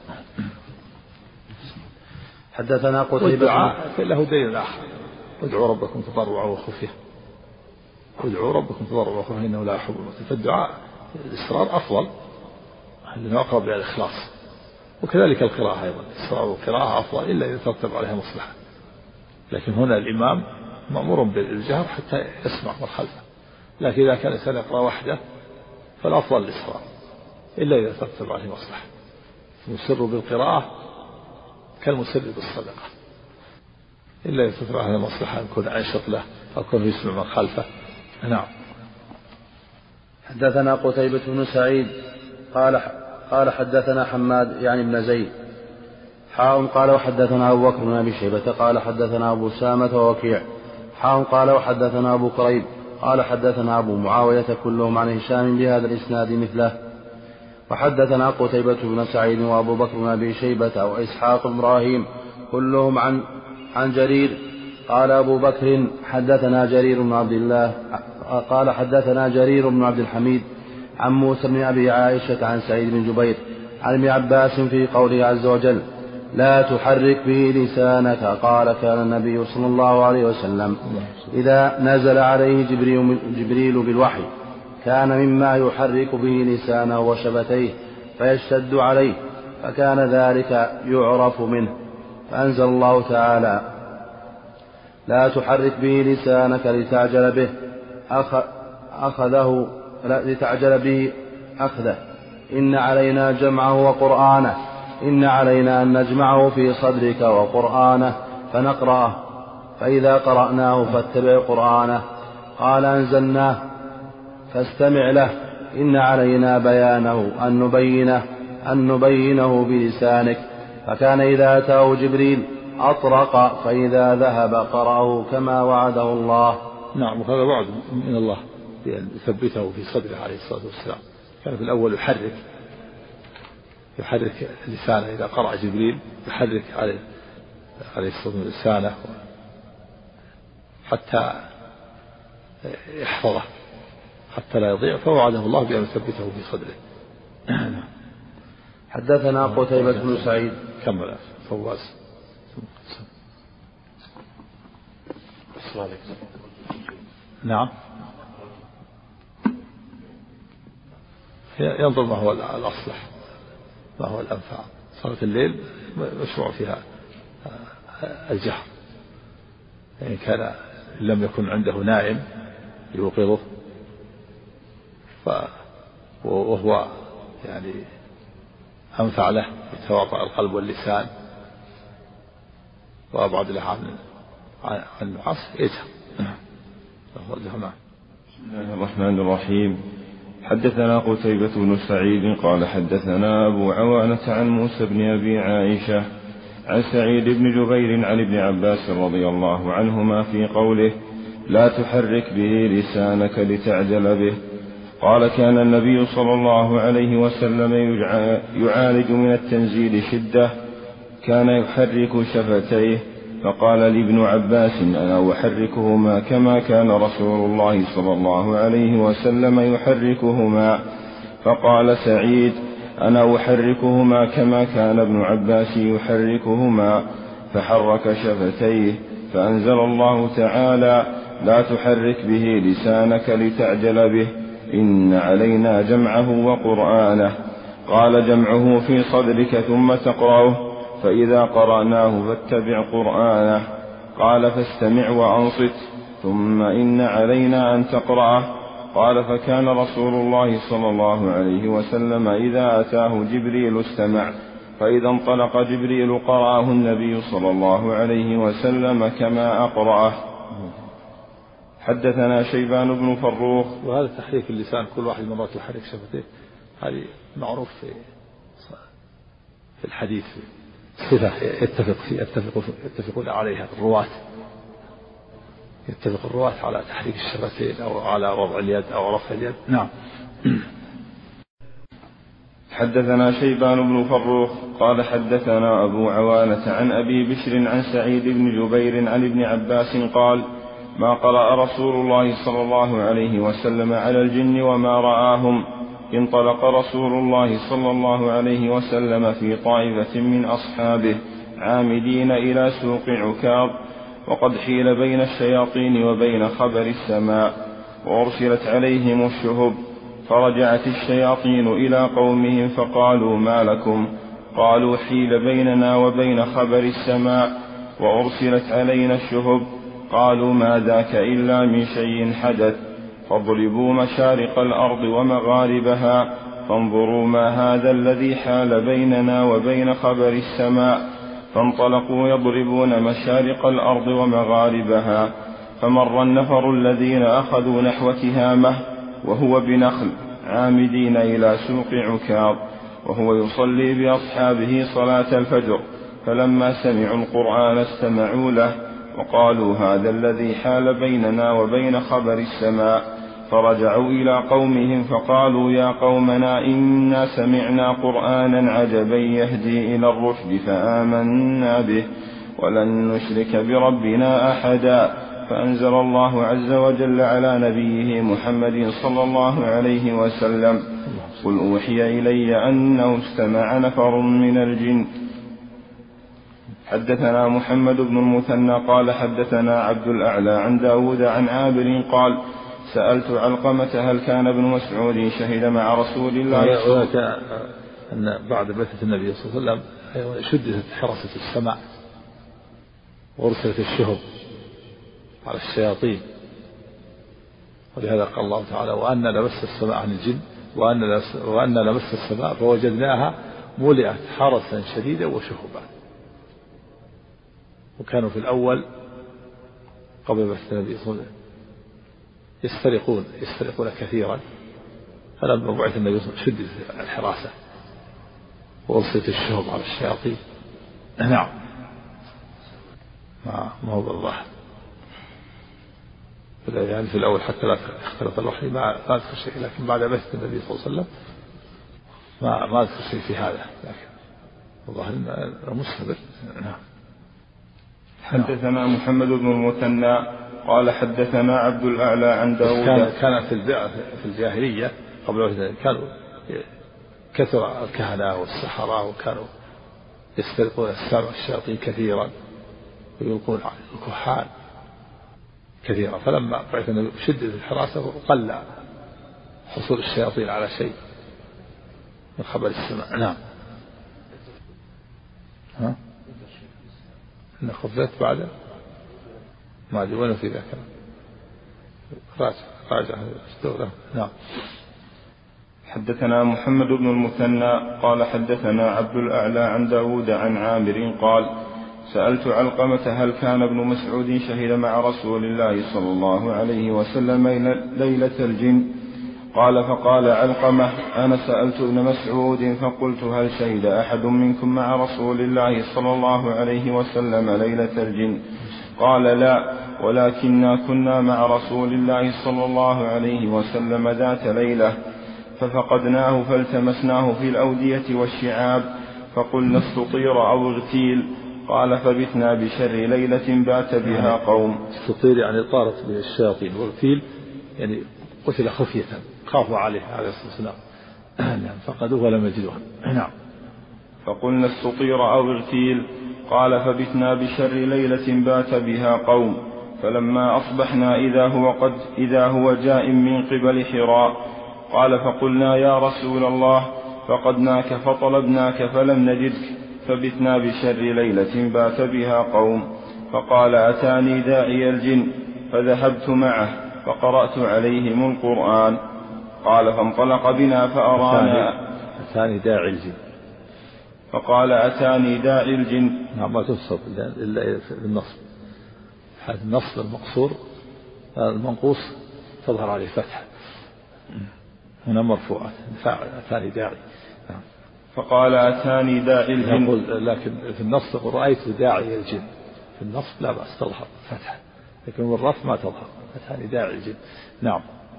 حدثنا قتيبة والدعاء له دليل آخر ادعوا ربكم تضرعا وخفية ادعوا ربكم تضرعا وخفية إنه لا يحب المعتدين. فالدعاء الإصرار أفضل لأنه أقرب إلى الإخلاص، وكذلك القراءة أيضا الإصرار والقراءة أفضل إلا إذا ترتب عليها مصلحة، لكن هنا الإمام مأمور بالجهر حتى يسمع من خلفه، لكن إذا كان الإنسان يقرأ وحده فالأفضل الإصرار إلا إذا ترتب عليه مصلحة. المسر بالقراءة كالمسر بالصدقة إلا إذا ترتب عليه مصلحة أن يكون أنشط له أو يكون يسمع من خلفه. نعم. حدثنا قتيبة بن سعيد قال قال حدثنا حماد يعني ابن زيد حاء قال وحدثنا أبو بكر بن أبي شيبة قال حدثنا أبو سامة ووكيع حاء قال وحدثنا أبو كريب قال حدثنا أبو معاوية كلهم عن هشام بهذا الإسناد مثله. وحدثنا قتيبة بن سعيد وأبو بكر بن أبي شيبة وإسحاق بن إبراهيم كلهم عن عن جرير قال أبو بكر حدثنا جرير بن عبد الله قال حدثنا جرير بن عبد الحميد عن موسى بن أبي عائشة عن سعيد بن جبير عن ابن عباس في قوله عز وجل لا تحرك به لسانك قال كان النبي صلى الله عليه وسلم إذا نزل عليه جبريل, جبريل بالوحي كان مما يحرك به لسانه وشفتيه فيشتد عليه فكان ذلك يعرف منه فأنزل الله تعالى لا تحرك به لسانك لتعجل به أخذه لتعجل به أخذه إن علينا جمعه وقرآنه إن علينا أن نجمعه في صدرك وقرآنه فنقرأه فإذا قرأناه فاتبع قرآنه قال أنزلناه فاستمع له إن علينا بيانه أن نبينه أن نبينه بلسانك فكان إذا أتاه جبريل أطرق فإذا ذهب قرأه كما وعده الله. نعم وهذا وعد من الله بأن يثبته في صدره عليه الصلاة والسلام. كان في الأول يحرك يحرك لسانه إذا قرأ جبريل يحرك عليه عليه الصلاة والسلام لسانه حتى يحفظه حتى لا يضيع فوعده الله بأن يثبته في صدره. حدثنا قتيبة بن سعيد كمل فواز. نعم ينظر ما هو الأصلح ما هو الأنفع. صلاة الليل مشروع فيها الجهر يعني كان لم يكن عنده نائم يوقظه وهو يعني أنفع له يتواطأ القلب واللسان وأبعد له عن عن العصر يجهر. بسم الله الرحمن الرحيم. حدثنا قتيبة بن سعيد قال حدثنا أبو عوانة عن موسى بن أبي عائشة عن سعيد بن جبير عن ابن عباس رضي الله عنهما في قوله لا تحرك به لسانك لتعجل به. قال كان النبي صلى الله عليه وسلم يعالج من التنزيل شدة كان يحرك شفتيه فقال لابن عباس أنا أحركهما كما كان رسول الله صلى الله عليه وسلم يحركهما. فقال سعيد أنا أحركهما كما كان ابن عباس يحركهما فحرك شفتيه فأنزل الله تعالى لا تحرك به لسانك لتعجل به إن علينا جمعه وقرآنه. قال جمعه في صدرك ثم تقرأه فإذا قرأناه فاتبع قرآنه. قال فاستمع وأنصت ثم إن علينا أن تقرأه. قال فكان رسول الله صلى الله عليه وسلم إذا أتاه جبريل استمع فإذا انطلق جبريل قرأه النبي صلى الله عليه وسلم كما أقرأه. حدثنا شيبان بن فروخ. وهذا تحريك اللسان كل واحد مرات يحرك شفتيه هذه معروف في في الحديث صفة يتفق في يتفق يتفقون عليها الرواة يتفق الرواة على تحريك الشفتين أو على وضع اليد أو رفع اليد. نعم. حدثنا شيبان بن فروخ قال حدثنا أبو عوانة عن أبي بشر عن سعيد بن جبير عن ابن عباس قال ما قرأ رسول الله صلى الله عليه وسلم على الجن وما رآهم. انطلق رسول الله صلى الله عليه وسلم في طائفة من أصحابه عامدين إلى سوق عكاظ وقد حيل بين الشياطين وبين خبر السماء وأرسلت عليهم الشهب. فرجعت الشياطين إلى قومهم فقالوا ما لكم؟ قالوا حيل بيننا وبين خبر السماء وأرسلت علينا الشهب. قالوا ما ذاك إلا من شيء حدث فاضربوا مشارق الأرض ومغاربها فانظروا ما هذا الذي حال بيننا وبين خبر السماء. فانطلقوا يضربون مشارق الأرض ومغاربها فمر النفر الذين أخذوا نحو تهامة وهو بنخل عامدين إلى سوق عكاظ وهو يصلي بأصحابه صلاة الفجر فلما سمعوا القرآن استمعوا له وقالوا هذا الذي حال بيننا وبين خبر السماء، فرجعوا إلى قومهم فقالوا يا قومنا إنا سمعنا قرآنا عجبا يهدي إلى الرشد فآمنا به ولن نشرك بربنا أحدا. فأنزل الله عز وجل على نبيه محمد صلى الله عليه وسلم قل أوحي إلي أنه استمع نفر من الجن. حدثنا محمد بن المثنى قال حدثنا عبد الأعلى عن داود عن عابر قال سألت علقمة هل كان ابن مسعود شهد مع رسول الله صلى الله عليه وسلم أن بعد بعثة النبي صلى الله عليه وسلم شددت حراسة السماء وأرسلت الشهب على الشياطين، ولهذا قال الله تعالى وأن لمس السماء عن الجن وأن لمس السماء فوجدناها ملئت حرسا شديدا وشهبا. وكانوا في الأول قبل بعثة النبي صلى الله عليه وسلم يسترقون يسترقون كثيرا، فلما بعث النبي صلى الله عليه وسلم شدت الحراسة وأرسلت الشهب على الشياطين. نعم ما هو بالظاهر يعني في الأول حتى لا اختلط الوحي ما أذكر شيء، لكن بعد بعثة النبي صلى الله عليه وسلم ما ما أذكر شيء في هذا، لكن والله إنه مستمر. نعم. حدثنا محمد بن المثنى قال حدثنا عبد الأعلى عن داود. كان كان في في الجاهلية قبل كانوا كثر الكهنة والسحرة وكانوا يسترقون السمع الشياطين كثيرا ويلقون على الكهان كثيرا، فلما بعث النبي شدد الحراسة وقل حصول الشياطين على شيء من خبر السماء. نعم. ها؟ إن خفت بعد ما أدري وين في ذاك راجع راجع الدورة. نعم. حدثنا محمد بن المثنى قال حدثنا عبد الأعلى عن داود عن عامر قال سألت علقمة هل كان ابن مسعود شهد مع رسول الله صلى الله عليه وسلم ليلة الجن؟ قال فقال علقمة أنا سألت ابن مسعود فقلت هل شهد أحد منكم مع رسول الله صلى الله عليه وسلم ليلة الجن؟ قال لا، ولكننا كنا مع رسول الله صلى الله عليه وسلم ذات ليلة ففقدناه فالتمسناه في الأودية والشعاب فقلنا استطير أو اغتيل. قال فبتنا بشر ليلة بات بها قوم. استطير يعني طارت به الشياطين، واغتيل يعني قتل خفية خافوا عليه عليه الصلاة والسلام فقدوه ولم يجدوه. نعم. فقلنا استطير أو اغتيل. قال فبتنا بشر ليلة بات بها قوم فلما أصبحنا إذا هو قد إذا هو جاء من قبل حراء. قال فقلنا يا رسول الله فقدناك فطلبناك فلم نجدك فبتنا بشر ليلة بات بها قوم. فقال أتاني داعي الجن فذهبت معه فقرأت عليهم القرآن. قال فانطلق بنا فأرانا. أتاني داعي الجن. فقال أتاني داعي الجن. نعم ما تنصب إلا بالنصب، هذا النصب المقصور المنقوص تظهر عليه فتحة هنا مرفوعة فاعل أتاني داعي. نعم. فقال أتاني داعي الجن. يقول لكن في النص رأيت داعي الجن، في النص لا بأس تظهر فتحة، لكن بالرفع ما تظهر أتاني داعي الجن. نعم.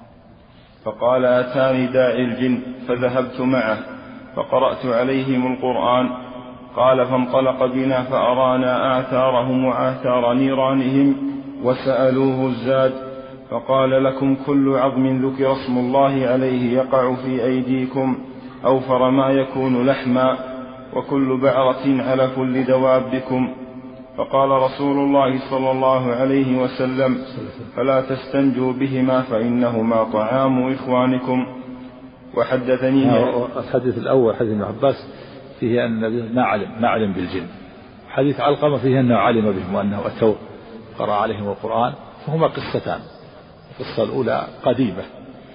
فقال أتاني داعي الجن فذهبت معه فقرأت عليهم القرآن. قال فانطلق بنا فأرانا آثارهم وآثار نيرانهم وسألوه الزاد فقال لكم كل عظم ذكر اسم الله عليه يقع في أيديكم أوفر ما يكون لحما وكل بعرة علف لدوابكم. فقال رسول الله صلى الله عليه وسلم فلا تستنجوا بهما فإنهما طعام إخوانكم. وحدثني الحديث الأول حديث ابن عباس فيه أن النبي ما علم ما علم بالجن. حديث علقمة فيه أنه علم بهم وأنه أتوا قرأ عليهم القرآن، فهما قصتان. القصة الأولى قديمة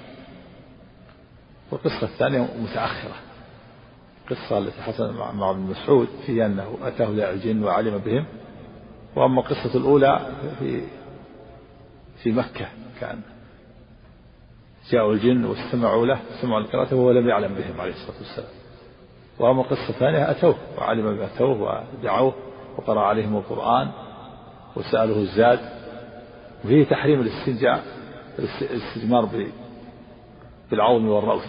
والقصة الثانية متأخرة. القصة التي حصلت مع ابن مسعود فيها أنه أتاه داعي الجن وعلم بهم، وأما القصة الأولى في في مكة كان جاءوا الجن واستمعوا له سمعوا القراءة وهو لم يعلم بهم عليه الصلاة والسلام، وأما القصة الثانية أتوه وعلم بما أتوه ودعوه وقرأ عليهم القرآن وسأله الزاد، وفيه تحريم الاستنجاء الاستجمار بالعظم والروث.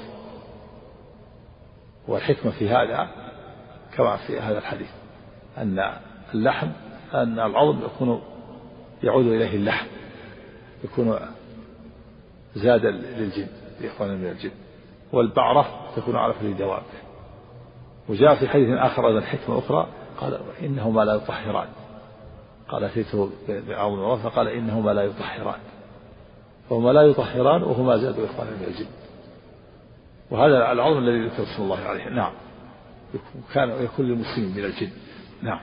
والحكمة في هذا كما في هذا الحديث أن اللحم أن العظم يكون يعود إليه اللحم، يكون زاد للجن لإخوان من الجن، والبعرة تكون علفا للدواب. وجاء في حديث آخر أيضا حكمة أخرى قال إنهما لا يطهران، قال أتيته بعظم الروث فقال إنهما لا يطهران، فهما لا يطهران وهما زادوا إخوان من الجن. وهذا العظم الذي ذكر اسم الله عليه. نعم، كان يكون للمسلمين من الجن. نعم،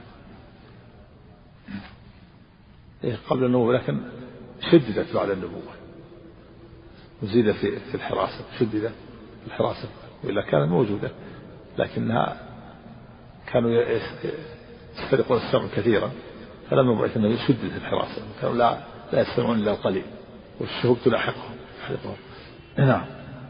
قبل النبوة لكن شددت بعد النبوة وزيد في في الحراسة، شددت الحراسة وإلا كانت موجودة لكنها كانوا يسترقون السمع كثيرا، فلما بعث النبي شددت الحراسة، كانوا لا لا يستمعون إلا القليل والشهوب تلاحقهم. نعم.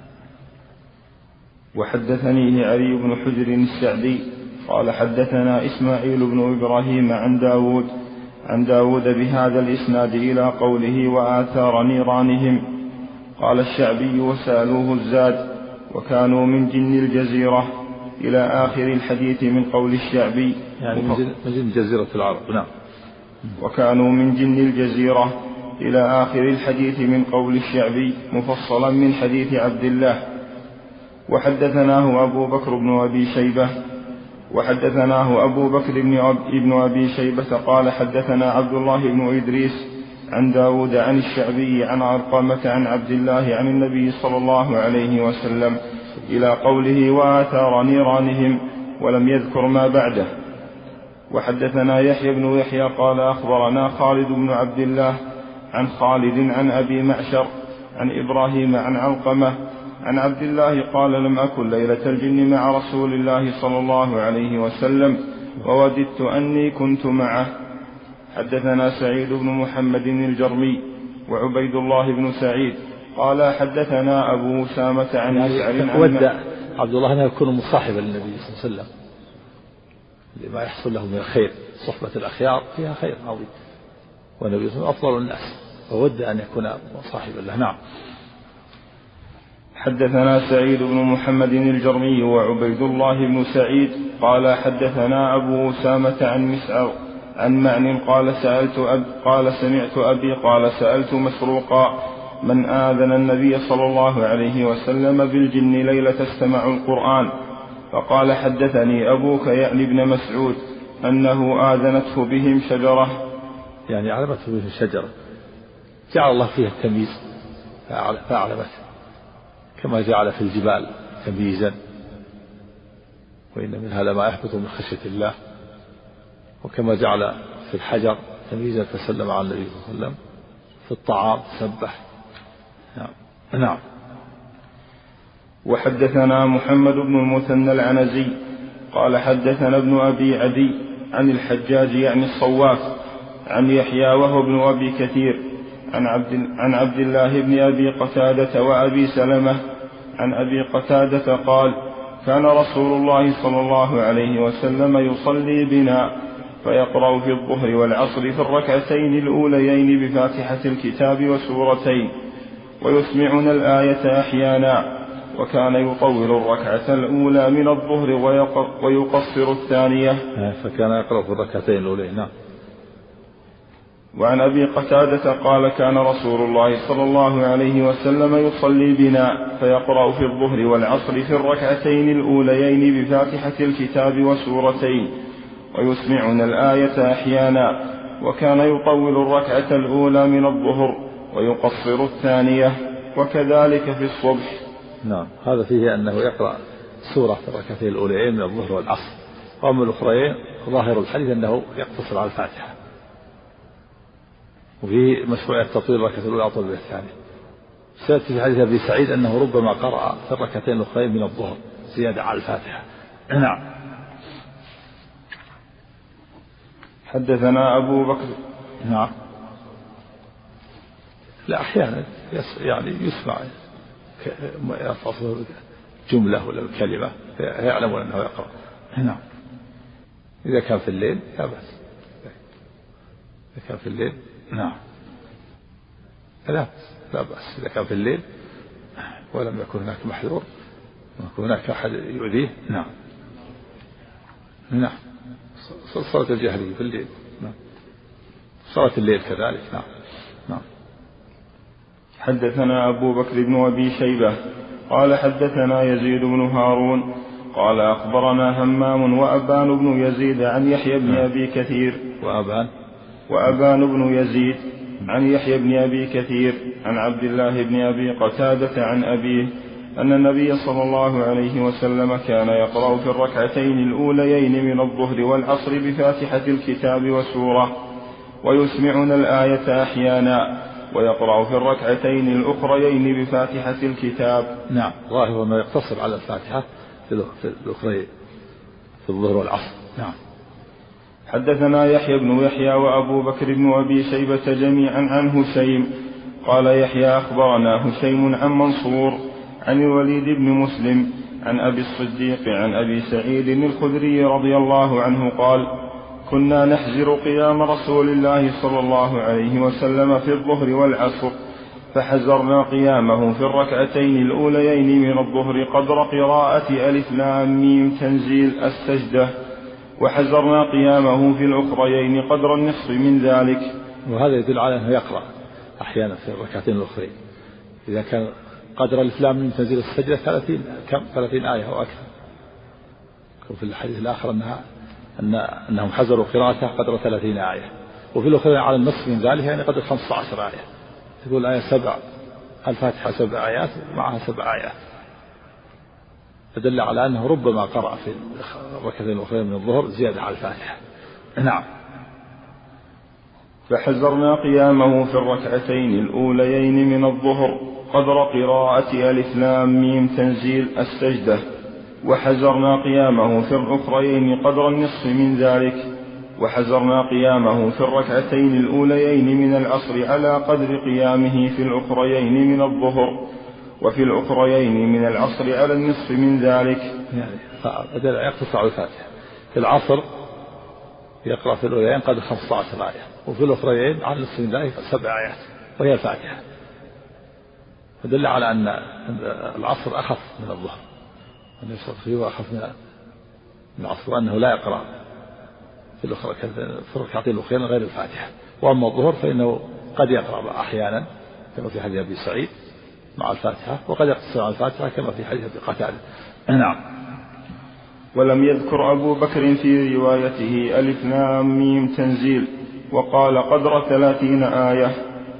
وحدثني علي بن حجر السعدي قال حدثنا إسماعيل بن إبراهيم عن داود عن داود بهذا الإسناد إلى قوله وآثار نيرانهم. قال الشعبي وسألوه الزاد وكانوا من جن الجزيرة إلى آخر الحديث من قول الشعبي يعني من جن جزيرة العرب. نعم. وكانوا من جن الجزيرة إلى آخر الحديث من قول الشعبي مفصلا من حديث عبد الله. وحدثناه أبو بكر بن أبي شيبة وحدثناه أبو بكر بن أبي شيبة قال حدثنا عبد الله بن إدريس عن داود عن الشعبي عن علقمة عن عبد الله عن النبي صلى الله عليه وسلم إلى قوله وآثار نيرانهم ولم يذكر ما بعده. وحدثنا يحيى بن يحيى قال أخبرنا خالد بن عبد الله عن خالد عن أبي معشر عن إبراهيم عن علقمة عن عبد الله قال لم أكن ليلة الجن مع رسول الله صلى الله عليه وسلم ووددت أني كنت معه. حدثنا سعيد بن محمد الجرمي وعبيد الله بن سعيد قال حدثنا أبو أسامة عن مسعر عن ود عبد الله أن يكون مصاحبا للنبي صلى الله عليه وسلم لما يحصل له من الخير، صحبة الأخيار فيها خير عظيم، والنبي صلى الله عليه وسلم أفضل الناس فود أن يكون مصاحبا له. نعم. حدثنا سعيد بن محمد الجرمي وعبيد الله بن سعيد قال حدثنا أبو أسامة عن مسعر عن معن قال سألت أب قال سمعت أبي قال سألت مسروقا من آذن النبي صلى الله عليه وسلم بالجن ليلة استمعوا القرآن، فقال حدثني أبوك يعني ابن مسعود أنه آذنته بهم شجرة، يعني علمته بهم شجرة جعل الله فيها التمييز فأعلمته كما جعل في الجبال تمييزا، وإن منها لما يحبط من خشية الله، وكما جعل في الحجر تمييزا فسلم على النبي صلى الله عليه وسلم، في الطعام سبح. نعم. نعم. وحدثنا محمد بن المثنى العنزي قال حدثنا ابن أبي عدي عن الحجاج يعني الصواف عن يحيى وهو ابن أبي كثير عن عبد, عن عبد الله بن أبي قتادة وأبي سلمة عن أبي قتادة قال كان رسول الله صلى الله عليه وسلم يصلي بنا فيقرأ في الظهر والعصر في الركعتين الأوليين بفاتحة الكتاب وسورتين ويسمعنا الآية أحيانا، وكان يطول الركعة الأولى من الظهر ويقصر الثانية، فكان يقرأ في الركعتين الأولين. نعم. وعن أبي قتادة قال كان رسول الله صلى الله عليه وسلم يصلي بنا فيقرأ في الظهر والعصر في الركعتين الأوليين بفاتحة الكتاب وسورتين ويسمعنا الآية أحيانا، وكان يطول الركعة الأولى من الظهر ويقصر الثانية، وكذلك في الصبح. نعم. هذا فيه أنه يقرأ سورة في الركعتين الأوليين من الظهر والعصر، وأما الأخرين ظاهر الحديث أنه يقتصر على الفاتحة، وفيه مشروعية تطويل الركعة الأولى أطول من الثانية. سيأتي في حديث أبي سعيد أنه ربما قرأ في الركعتين الأخرين من الظهر زيادة على الفاتحة. نعم. حدثنا أبو بكر. نعم. لا أحيانا يعني يسمع جملة ولا كلمة يعلمون أنه يقرأ. نعم. إذا كان في الليل لا بأس، إذا كان في الليل نعم لا لا بأس، إذا كان في الليل ولم يكن هناك محذور ويكون هناك أحد يؤذيه نعم. نعم صلاة الجهرية في الليل نعم، صلاة الليل كذلك نعم. نعم. حدثنا أبو بكر بن أبي شيبة قال حدثنا يزيد بن هارون قال أخبرنا همام وأبان بن يزيد عن يحيى بن أبي كثير وأبان وأبان بن يزيد عن يحيى بن أبي كثير عن عبد الله بن أبي قتادة عن أبيه أن النبي صلى الله عليه وسلم كان يقرأ في الركعتين الأوليين من الظهر والعصر بفاتحة الكتاب وسورة ويسمعنا الآية أحيانا، ويقرأ في الركعتين الأخريين بفاتحة الكتاب. نعم ظاهر أنه يقتصر على الفاتحة في الأخرين في الظهر والعصر. نعم. حدثنا يحيى بن يحيى وأبو بكر بن أبي شيبة جميعا عن هشيم قال يحيى أخبرنا هشيم عن منصور عن الوليد بن مسلم عن أبي الصديق عن أبي سعيد الخدري رضي الله عنه قال كنا نحزر قيام رسول الله صلى الله عليه وسلم في الظهر والعصر، فحزرنا قيامه في الركعتين الأوليين من الظهر قدر قراءة ألف لام ميم تنزيل السجدة، وحزرنا قيامه في الأخريين قدر النصف من ذلك. وهذا يدل على أنه يقرأ أحيانا في الركعتين الأخرين إذا كان قدر ألف لام ميم تنزيل السجدة ثلاثين كم ثلاثين آية أو أكثر. وفي الحديث الآخر أنها أن أنهم حزروا قراءته قدر ثلاثين آية، وفي الأخرين على النصف من ذلك يعني قدر خمسة عشر آية. تقول آية سبع الفاتحة سبع آيات معها سبع آيات، فدل على أنه ربما قرأ في الركعتين الأخرين من الظهر زيادة على الفاتحة. نعم. فحزرنا قيامه في الركعتين الأوليين من الظهر قدر قراءة ألف لام ميم تنزيل السجدة، وحزرنا قيامه في الأخريين قدر النصف من ذلك، وحزرنا قيامه في الركعتين الأوليين من العصر على قدر قيامه في الأخريين من الظهر، وفي الأخريين من العصر على النصف من ذلك. يعني بدل يقتصر على الفاتحة في العصر يقرأ في الأوليين قدر خمسة عشر آية، وفي الأخريين على النصف من ذلك سبع آيات وهي الفاتحة، فدل على أن العصر أخف من الظهر، أن يشرط فيه أخف من العصر، وأنه لا يقرأ في الركعتين الأخرين غير الفاتحة. وأما الظهر فإنه قد يقرأ أحيانا كما في حديث أبي سعيد مع الفاتحة، وقد يقتصر على الفاتحة كما في حديث أبي قتادة. نعم. ولم يذكر أبو بكر في روايته ألف لام ميم تنزيل، وقال قدر ثلاثين آية.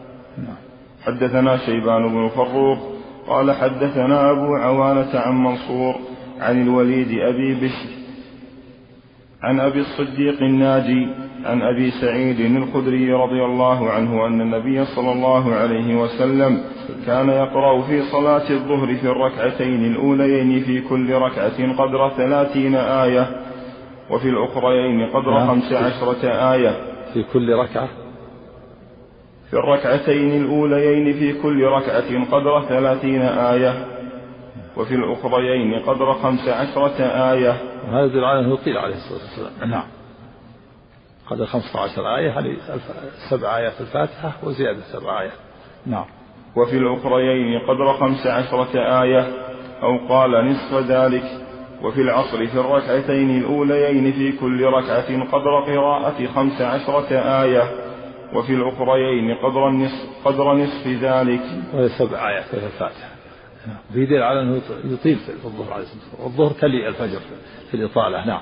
حدثنا شيبان بن فروخ قال حدثنا أبو عوانة عن منصور عن الوليد أبي بشر عن أبي الصديق الناجي عن أبي سعيد الخدري رضي الله عنه أن النبي صلى الله عليه وسلم كان يقرأ في صلاة الظهر في الركعتين الأوليين في كل ركعة قدر ثلاثين آية، وفي الأخريين قدر خمس عشرة آية. في كل ركعة في الركعتين الأوليين في كل ركعة قدر ثلاثين آية، وفي الأخريين قدر خمس عشرة آية. وهذا يدل على أنه يطيل عليه الصلاة والسلام. نعم. قدر خمسة عشر آية يعني سبع آيات الفاتحة وزيادة سبع آيات. نعم. وفي الأخريين قدر خمس عشرة آية أو قال نصف ذلك. وفي العصر في الركعتين الأوليين في كل ركعة قدر قراءة خمس عشرة آية، وفي الأخريين قدر النصف, قدر نصف ذلك. وهي سبع آيات في الفاتحة. بيدل على أنه يطيل في الظهر عليه الصلاة والسلام، والظهر كلي الفجر في الإطالة. نعم.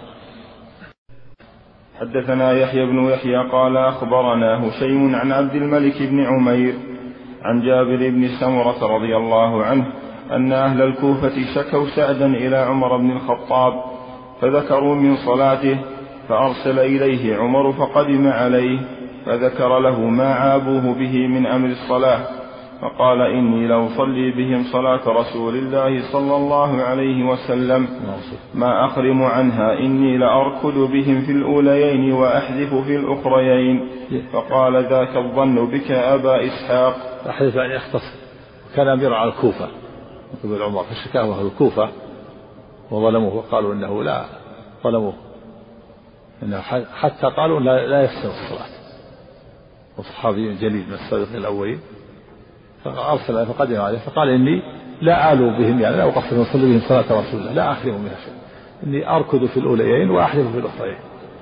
حدثنا يحيى بن يحيى قال أخبرنا هشيم عن عبد الملك بن عمير عن جابر بن سمرة رضي الله عنه أن أهل الكوفة شكوا سعدا إلى عمر بن الخطاب فذكروا من صلاته، فأرسل إليه عمر فقدم عليه فذكر له ما عابوه به من أمر الصلاة، فقال إني لأصلي بهم صلاة رسول الله صلى الله عليه وسلم ما أخرم عنها، إني لأركض بهم في الأوليين وأحذف في الأخريين. فقال ذاك الظن بك أبا إسحاق. أحذف أن يختصر. كان أمير على الكوفة قبل عمر فشكاه أهل الكوفة وظلموه وقالوا إنه لا ظلموه إنه حتى قالوا لا, لا يحسن الصلاة. وصحابي جليل من السابقين الأولين فأرسل فقدم عليه فقال إني لا آلو بهم يعني لا أقصر نصلي بهم صلاة رسول الله لا أخرم منها شيء إني أركض في الأوليين وأحذف في الأخرين.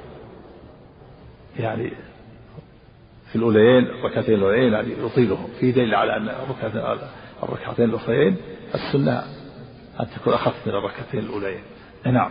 يعني في الأوليين الركعتين الأوليين يعني يطيلهم في دليل على أن الركعتين الأخرين السنة أن تكون أخف من الركعتين الأوليين. نعم.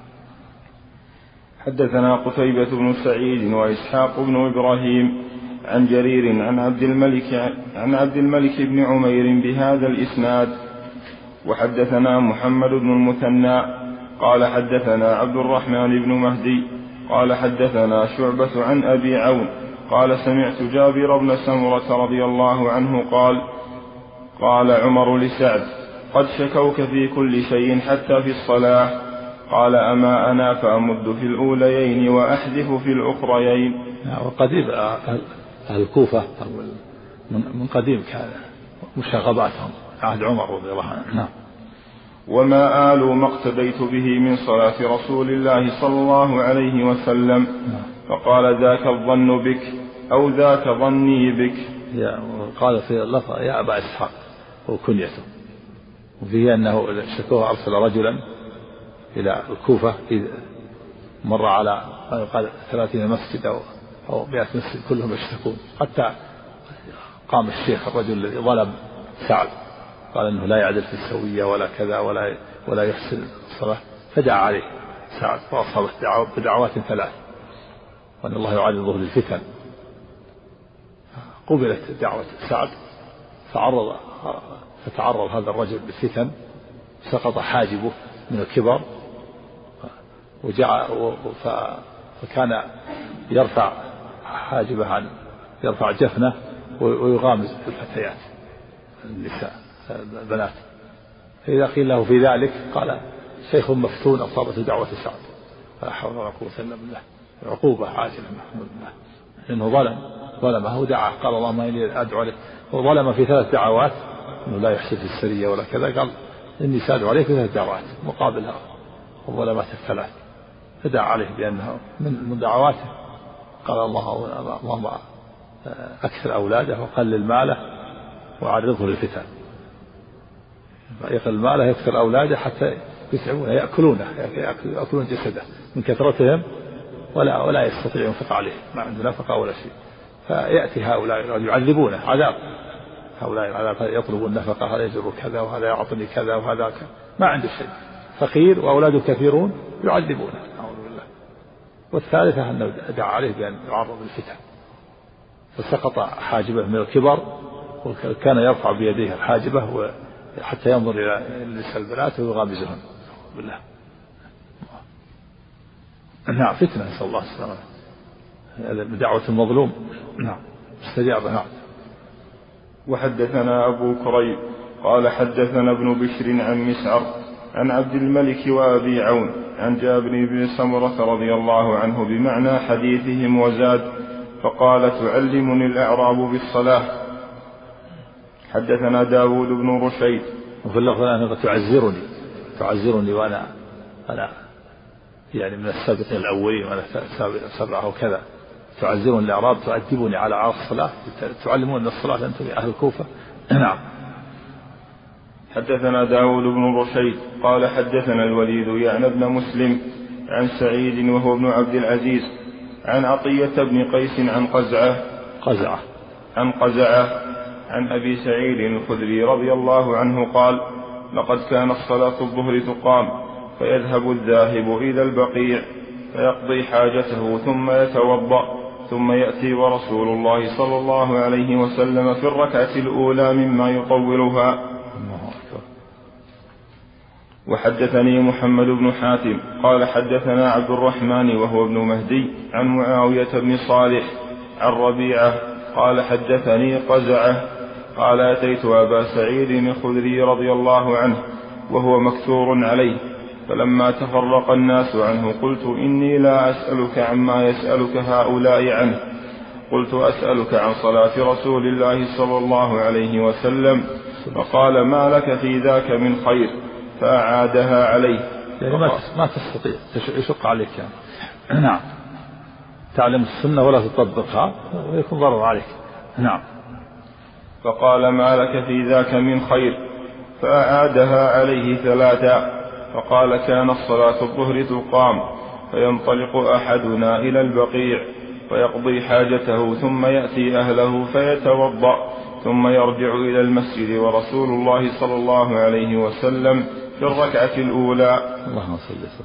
حدثنا قتيبة بن سعيد وإسحاق بن إبراهيم عن جرير عن عبد الملك عن عبد الملك بن عمير بهذا الإسناد. وحدثنا محمد بن المثنى قال حدثنا عبد الرحمن بن مهدي قال حدثنا شعبة عن أبي عون قال سمعت جابر بن سمرة رضي الله عنه قال قال عمر لسعد قد شكوك في كل شيء حتى في الصلاة قال أما أنا فأمد في الأوليين وأحذف في الأخريين. وقديم أهل الكوفة من قديم كان مشاغباتهم عهد عمر رضي الله عنه. وما آلوا ما اقتديت به من صلاة رسول الله صلى الله عليه وسلم فقال ذاك الظن بك أو ذاك ظني بك. قال في اللفظ يا أبا إسحاق وكنيته. وفيه أنه شكوه أرسل رجلا إلى الكوفة مر على قال ثلاثين مسجد أو أو مئة مسجد كلهم يشتكون حتى قام الشيخ الرجل الذي ظلم سعد قال أنه لا يعدل في السوية ولا كذا ولا ولا يحسن الصلاة فدعا عليه سعد فأصابت بدعوات ثلاث وأن الله يعرضه للفتن. قبلت دعوة سعد فعرض فتعرض هذا الرجل بالفتن سقط حاجبه من الكبر وجعل فكان يرفع حاجبه عن يرفع جفنه ويغامز الفتيات النساء البنات. فإذا قيل له في ذلك قال شيخ مفتون أصابته دعوة سعد فلا حول ولا قوة إلا بالله. عقوبة عاجلة لأنه ظلم ظلمه ودعا قال اللهم إني أدعو لك وظلم في ثلاث دعوات أنه لا يحسن في السرية ولا كذا قال إني سأدعو عليك في ثلاث دعوات مقابلها الظلمات الثلاث فدعا عليه بأنه من دعواته قال الله اللهم أكثر أولاده وقلل ماله وعرضه للفتن. يقل ماله يكثر أولاده حتى يتعبونه يأكلونه يأكلون جسده من كثرتهم ولا ولا يستطيع ينفق عليه ما عنده نفقة ولا شيء. فيأتي هؤلاء يعذبونه عذاب هؤلاء العذاب يطلبون النفقة هذا يجر كذا وهذا يعطني كذا وهذا كذا ما عنده شيء فقير وأولاده كثيرون يعذبونه أعوذ بالله. والثالثة أنه دعا عليه بأن يعرض للفتن فسقط حاجبه من الكبر وكان يرفع بيديه الحاجبة حتى ينظر إلى نساء البنات ويغامزهن بالله. نعم فتنة نسأل الله السلامة. هذا بدعوة المظلوم. نعم استجاب. نعم. وحدثنا أبو كريب قال حدثنا ابن بشر عن مسعر عن عبد الملك وأبي عون عن جابر بن سمرة رضي الله عنه بمعنى حديثهم وزاد فقال تعلمني الأعراب بالصلاة. حدثنا داود بن رشيد وفي اللفظ أنه تعزرني تعزرني وأنا أنا يعني من السابقين الأولين وأنا سبعة وكذا تعزرني الأعراب تؤدبني على عرض الصلاة تعلمون الصلاة أنتم أهل الكوفة. نعم. حدثنا داود بن رشيد قال حدثنا الوليد يعني ابن مسلم عن سعيد وهو ابن عبد العزيز عن عطية بن قيس عن قزعة قزعة عن قزعة عن أبي سعيد الخدري رضي الله عنه قال لقد كانت صلاة الظهر تقام فيذهب الذاهب إلى البقيع فيقضي حاجته ثم يتوضأ ثم يأتي ورسول الله صلى الله عليه وسلم في الركعة الأولى مما يطولها. وحدثني محمد بن حاتم قال حدثنا عبد الرحمن وهو ابن مهدي عن معاوية بن صالح عن ربيعة قال حدثني قزعة قال أتيت أبا سعيد الخدري رضي الله عنه وهو مكثور عليه فلما تفرق الناس عنه قلت إني لا أسألك عما يسألك هؤلاء عنه قلت أسألك عن صلاة رسول الله صلى الله عليه وسلم فقال ما لك في ذاك من خير فأعادها عليه يعني ما ما تستطيع يشق عليك يعني. نعم تعلم السنة ولا تطبقها ويكون ضرر عليك. نعم. فقال ما لك في ذاك من خير؟ فأعادها عليه ثلاثا. فقال كانت صلاة الظهر تقام فينطلق أحدنا إلى البقيع فيقضي حاجته ثم يأتي أهله فيتوضأ ثم يرجع إلى المسجد ورسول الله صلى الله عليه وسلم في الركعة الأولى. اللهم صل وسلم.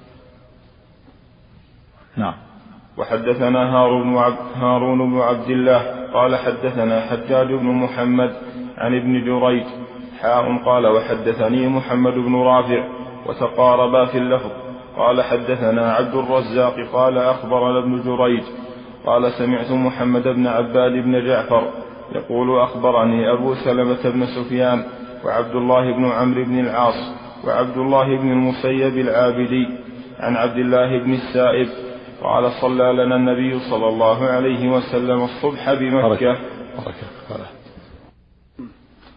نعم. وحدثنا هارون بن عبد الله قال حدثنا حجاج بن محمد عن ابن جريج حاء قال وحدثني محمد بن رافع وتقاربا في اللفظ قال حدثنا عبد الرزاق قال أخبرنا ابن جريج قال سمعت محمد بن عباد بن جعفر يقول أخبرني أبو سلمة بن سفيان وعبد الله بن عمرو بن العاص وعبد الله بن المسيب العابدي عن عبد الله بن السائب قال صلى لنا النبي صلى الله عليه وسلم الصبح بمكة. بركة.